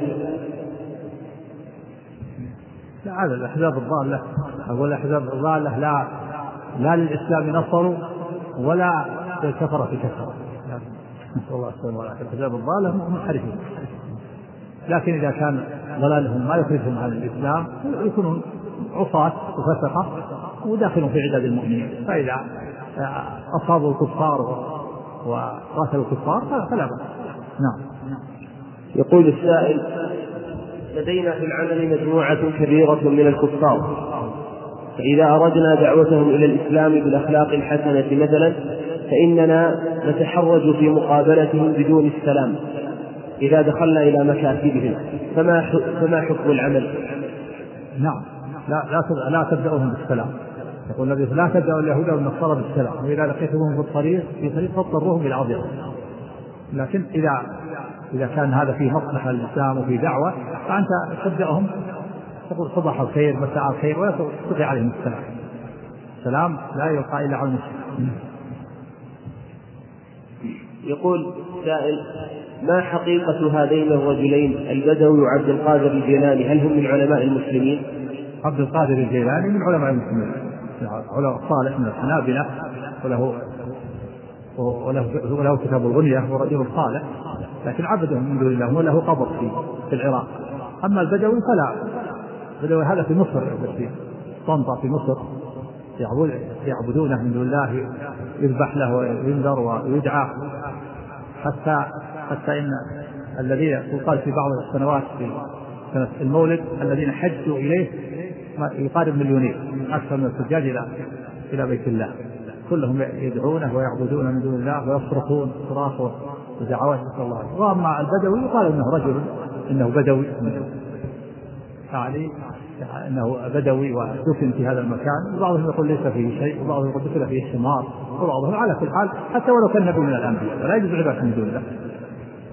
لا، هذا الأحزاب الضالة أقول الأحزاب الضالة لا لا للإسلام نصروا ولا للكفرة كفروا، نسأل الله السلامة والعافية. الأحزاب الضالة منحرفين، لكن إذا كان ضلالهم ما يخرجهم عن الإسلام يكونون عصاة وفسقة وداخلون في عداد المؤمنين، فإذا أصابوا الكفار وقاتلوا الكفار فلا بأس. نعم. يقول السائل: لدينا في العمل مجموعة كبيرة من الكفار، فإذا أردنا دعوتهم إلى الإسلام بالأخلاق الحسنة مثلا فإننا نتحرج في مقابلتهم بدون السلام إذا دخلنا إلى مكاتبهم، فما فما حكم العمل؟ نعم. لا لا لا تبدأوهم بالسلام. يقول النبي: لا تبدأوا اليهود والنصارى بالسلام، وإذا لقيتموهم في الطريق في طريق فاضطروهم بالعذر. لكن إذا إذا كان هذا فيه مصلحة للإسلام وفي دعوة فأنت تبدأهم تقول صباح الخير مساء الخير ولا تلقي عليهم السلام. السلام لا يلقى إلا على المسلم. يقول سائل: ما حقيقة هذين الرجلين البدوي وعبد القادر الجيلاني؟ هل هم من علماء المسلمين؟ عبد القادر الجيلاني من علماء المسلمين، علماء صالح من الحنابلة، وله وله وله كتاب الغنية ورجل صالح، لكن عبده من دون الله وله قبر في في العراق. أما البدوي فلا، البدوي هذا في مصر في طنطا في مصر يعبدونه من دون الله، يذبح له وينذر ويدعى، حتى حتى إن الذين يقال في بعض السنوات في سنة المولد الذين حجوا إليه يقارب مليونين أكثر من الحجاج إلى إلى بيت الله، كلهم يدعونه ويعبدون من دون الله ويصرخون صراخ ودعوات نسأل الله. وأما البدوي يقال إنه رجل إنه بدوي يعني إنه بدوي ودفن في هذا المكان، وبعضهم يقول ليس فيه شيء، وبعضهم يقول دفن فيه حمار، وبعضهم على كل حال حتى ولو كان نبي من الأنبياء ولا يجوز عبادة من دون الله.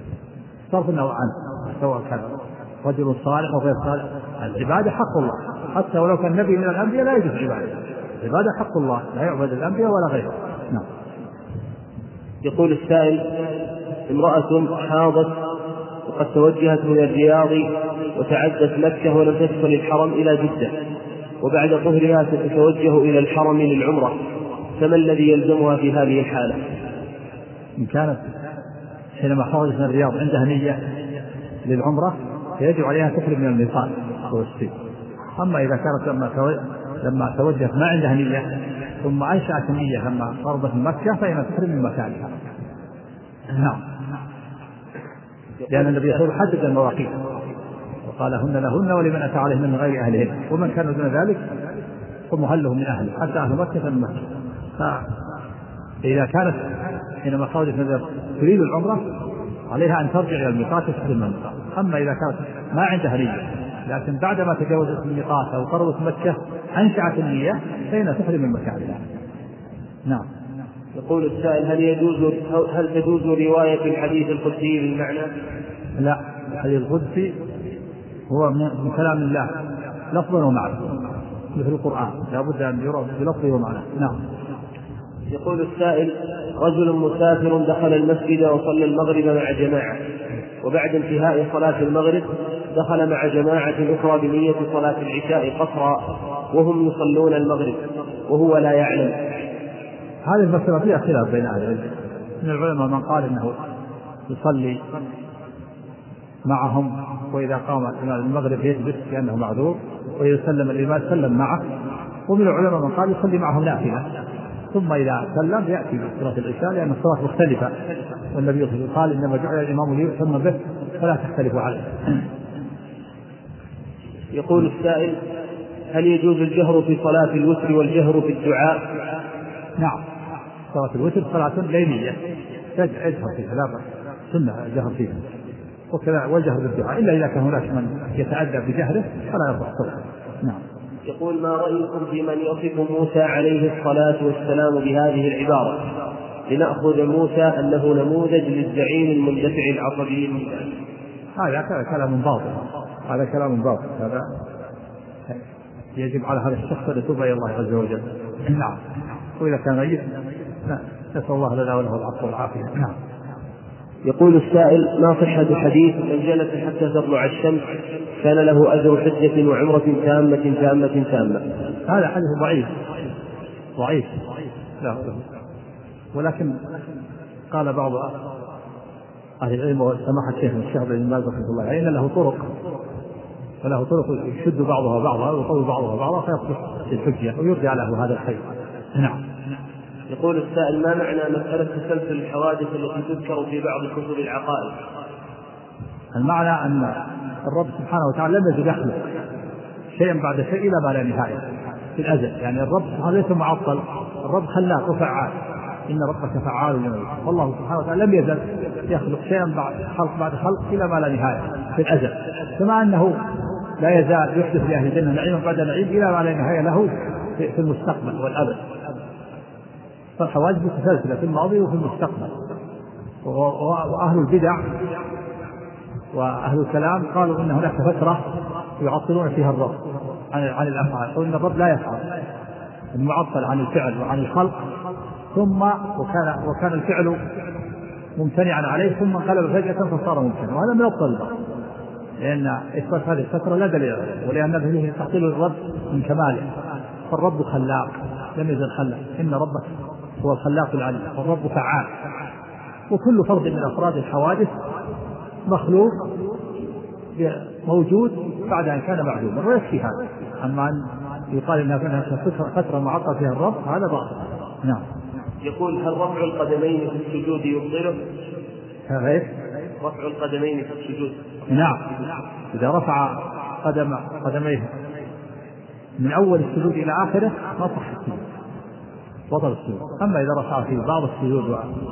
صرف النظر عنه سواء كان رجل صالح أو غير صالح. العبادة حق الله، حتى ولو كان نبي من الأنبياء لا يجوز عبادة. العبادة حق الله لا يعبد الأنبياء ولا غيره. نعم. يقول السائل: امرأة حاضت وقد توجهت من الرياض وتعدت مكة ولم تدخل الحرم إلى جدة، وبعد طهرها ستتوجه إلى الحرم للعمرة، فما الذي يلزمها في هذه الحالة؟ إن كانت حينما خرجت من الرياض عندها نية للعمرة فيجب عليها تخرج من الميقات والسير. أما إذا كانت لما لما توجهت ما عندها نية ثم أنشأت النية لما قربت من مكة فإنها تخرج من مكانها. نعم. لأن النبي صلى الله عليه وسلم حدد المواقيت وقال: هن لهن ولمن أتى عليهن من غير أهلهن، ومن كان دون ذلك فمهله من أهله حتى أهل مكة من مكة. فإذا كانت حينما خرجت من تريد العمرة عليها أن ترجع إلى الميقات وتحرم من الميقات. أما إذا كانت ما عندها نية لكن بعدما تجاوزت الميقات أو قربت مكة أنشأت النية فإنها تحرم من مكانها. نعم. يقول السائل: هل يجوز هل تجوز رواية الحديث القدسي بالمعنى؟ لا، الحديث القدسي هو من كلام الله لفظا ومعنى مثل القرآن، لا بد أن يرى بلفظه ومعنى. نعم. يقول السائل: رجل مسافر دخل المسجد وصلى المغرب مع جماعة، وبعد انتهاء صلاة المغرب دخل مع جماعة أخرى بنية صلاة العشاء قصرا وهم يصلون المغرب وهو لا يعلم. هذه المسألة فيها خلاف بين أهل العلم. من العلماء من قال إنه يصلي معهم وإذا قام الإمام المغرب يجلس لأنه معذور، وإذا سلم الإمام سلم معه. ومن العلماء من قال يصلي معهم نافلة ثم إذا سلم يأتي بصلاة العشاء لأن الصلاة مختلفة، والنبي صلى الله عليه وسلم قال: إنما جعل الإمام ليؤتم به فلا تختلفوا عليه. يقول السائل: هل يجوز الجهر في صلاة الوتر والجهر في الدعاء؟ نعم، صلاة الوتر صلاة ليلية يجهر فيها لا بأس، سنة الجهر فيها، وكذا والجهر بالدعاء، إلا إذا كان هناك من يتأدى بجهره فلا يرفع صوته. نعم. يقول: ما رأيكم في من يصف موسى عليه الصلاة والسلام بهذه العبارة: لنأخذ موسى أنه نموذج للزعيم المندفع العصبي؟ هذا كلام باطل، هذا كلام باطل، هذا يجب على هذا الشخص أن يتوب إلى الله عز وجل. نعم. وإذا كان ميت نسأل الله لنا وله العفو والعافية. نعم. يقول السائل: ما صحة حديث من جلس حتى تطلع الشمس كان له أجر حجة وعمرة تامة تامة تامة؟ هذا حديث ضعيف ضعيف لا، ولكن قال بعض أهل العلم وسماحة الشيخ الشيخ بن باز رحمه الله عليه إن له طرق وله طرق يشد بعضها بعضها ويقوي بعضها بعضها فيصبح الحجة ويرجع له هذا الخير. نعم. يقول السائل: ما معنى مسألة تسلسل الحوادث التي تذكر في بعض كتب العقائد؟ المعنى أن الرب سبحانه وتعالى لم يزل يخلق شيئا بعد شيء إلى ما لا نهاية في الأزل. يعني الرب سبحانه ليس معطل، الرب خلاق وفعال، إن ربك فعال لما يريد. والله سبحانه وتعالى لم يزل يخلق شيئا بعد خلق بعد خلق إلى ما لا نهاية في الأزل، كما أنه لا يزال يحدث لأهل الجنة نعيما بعد نعيم إلى ما لا نهاية له في المستقبل والأبد. فالحوادث متسلسلة في الماضي وفي المستقبل. وأهل البدع وأهل الكلام قالوا إن هناك فترة يعطلون فيها الرب عن عن الأفعال، أو إن الرب لا يفعل، المعطل عن الفعل وعن الخلق، ثم وكان وكان الفعل ممتنعا عليه ثم انقلب فجأة فصار ممتنعا، وهذا من الضلال، لأن إثبات هذه الفترة لا دليل عليه، ولأن فيه تحصيل الرب من كماله. فالرب خلاق لم يزل خلاق، إن ربك هو الخلاق العليم، والرب فعال. وكل فرد من أفراد الحوادث مخلوق موجود بعد أن كان معدوما، ويكفي هذا. أما أن يقال إنها فترة معطل فيها الرب هذا باطل. نعم. يقول: هل رفع القدمين في السجود يبطله؟ غير رفع القدمين في السجود؟ نعم، إذا رفع قدم قدميه من أول السجود إلى آخره ما صح السجود، بطل السجود. أما إذا رفع في بعض السجود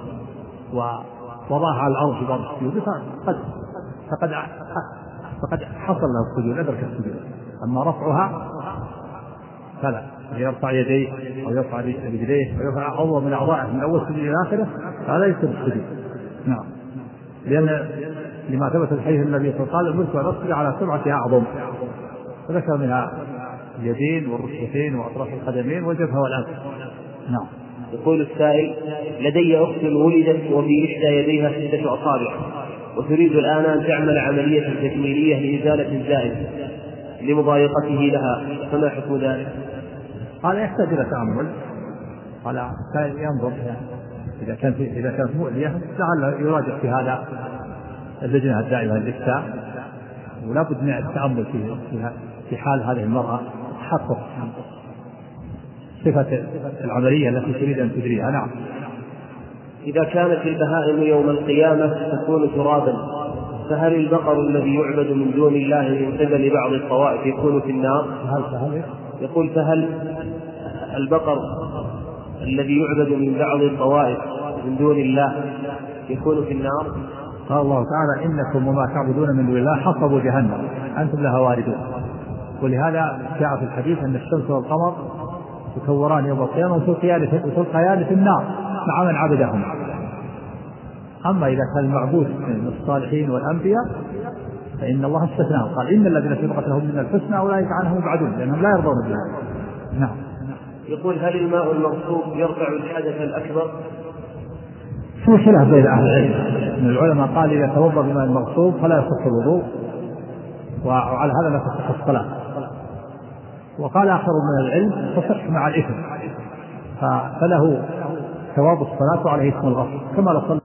ووضعها على الأرض في بعض السجود فقد فقد فقد حصل له السجود، أدرك السجود. أما رفعها فلا، يرفع يديه أو يرفع رجليه ويرفع عضو من أعضائه من أول سجود إلى آخره فلا يصير السجود. نعم. لأن لما ثبت في حديث النبي صلى الله عليه وسلم أمرت أن أصبر على سبعة أعظم، فذكر منها اليدين والركبتين وأطراف القدمين والجبهة والأنف. نعم. يقول السائل: لدي أخت ولدت وفي إحدى يديها ستة أصابع، وتريد الآن أن تعمل عملية تكميلية لإزالة الزائد لمضايقته لها، فما حكم ذلك؟ قال يحتاج إلى تأمل، قال ينظر إذا كانت إذا كانت مؤذية لعله يراجع في هذا اللجنة الدائمة للإفتاء، ولا بد من التأمل في في حال هذه المرأة، تحقق صفة العملية التي تريد أن تجريها. نعم. إذا كانت البهائم يوم القيامة تكون ترابا، فهل البقر الذي يعبد من دون الله من قبل بعض الطوائف يكون في النار؟ يقول: فهل البقر الذي يعبد من بعض الطوائف من دون الله يكون في النار؟ قال الله تعالى: إنكم وما تعبدون من دون الله حصبوا جهنم أنتم لها واردون. ولهذا جاء في الحديث أن الشمس والقمر يكوران يوم القيامة وتلقيان في النار مع من عبدهم. أما إذا كان المعبود من الصالحين والأنبياء فإن الله استثناهم، قال: إن الذين سبقت لهم من الحسنى أولئك عنهم مبعدون، لأنهم لا يرضون بها. نعم. يقول: هل الماء المغصوب يرفع الحدث الأكبر؟ في خلاف بين أهل العلم، من العلماء قال إذا توضأ بماء المغصوب فلا يصح الوضوء، وعلى هذا لا تصح الصلاة. وقال آخر من العلم تصح مع الإثم، فله ثواب الصلاة وعليه اسم الغسل كما لو صلى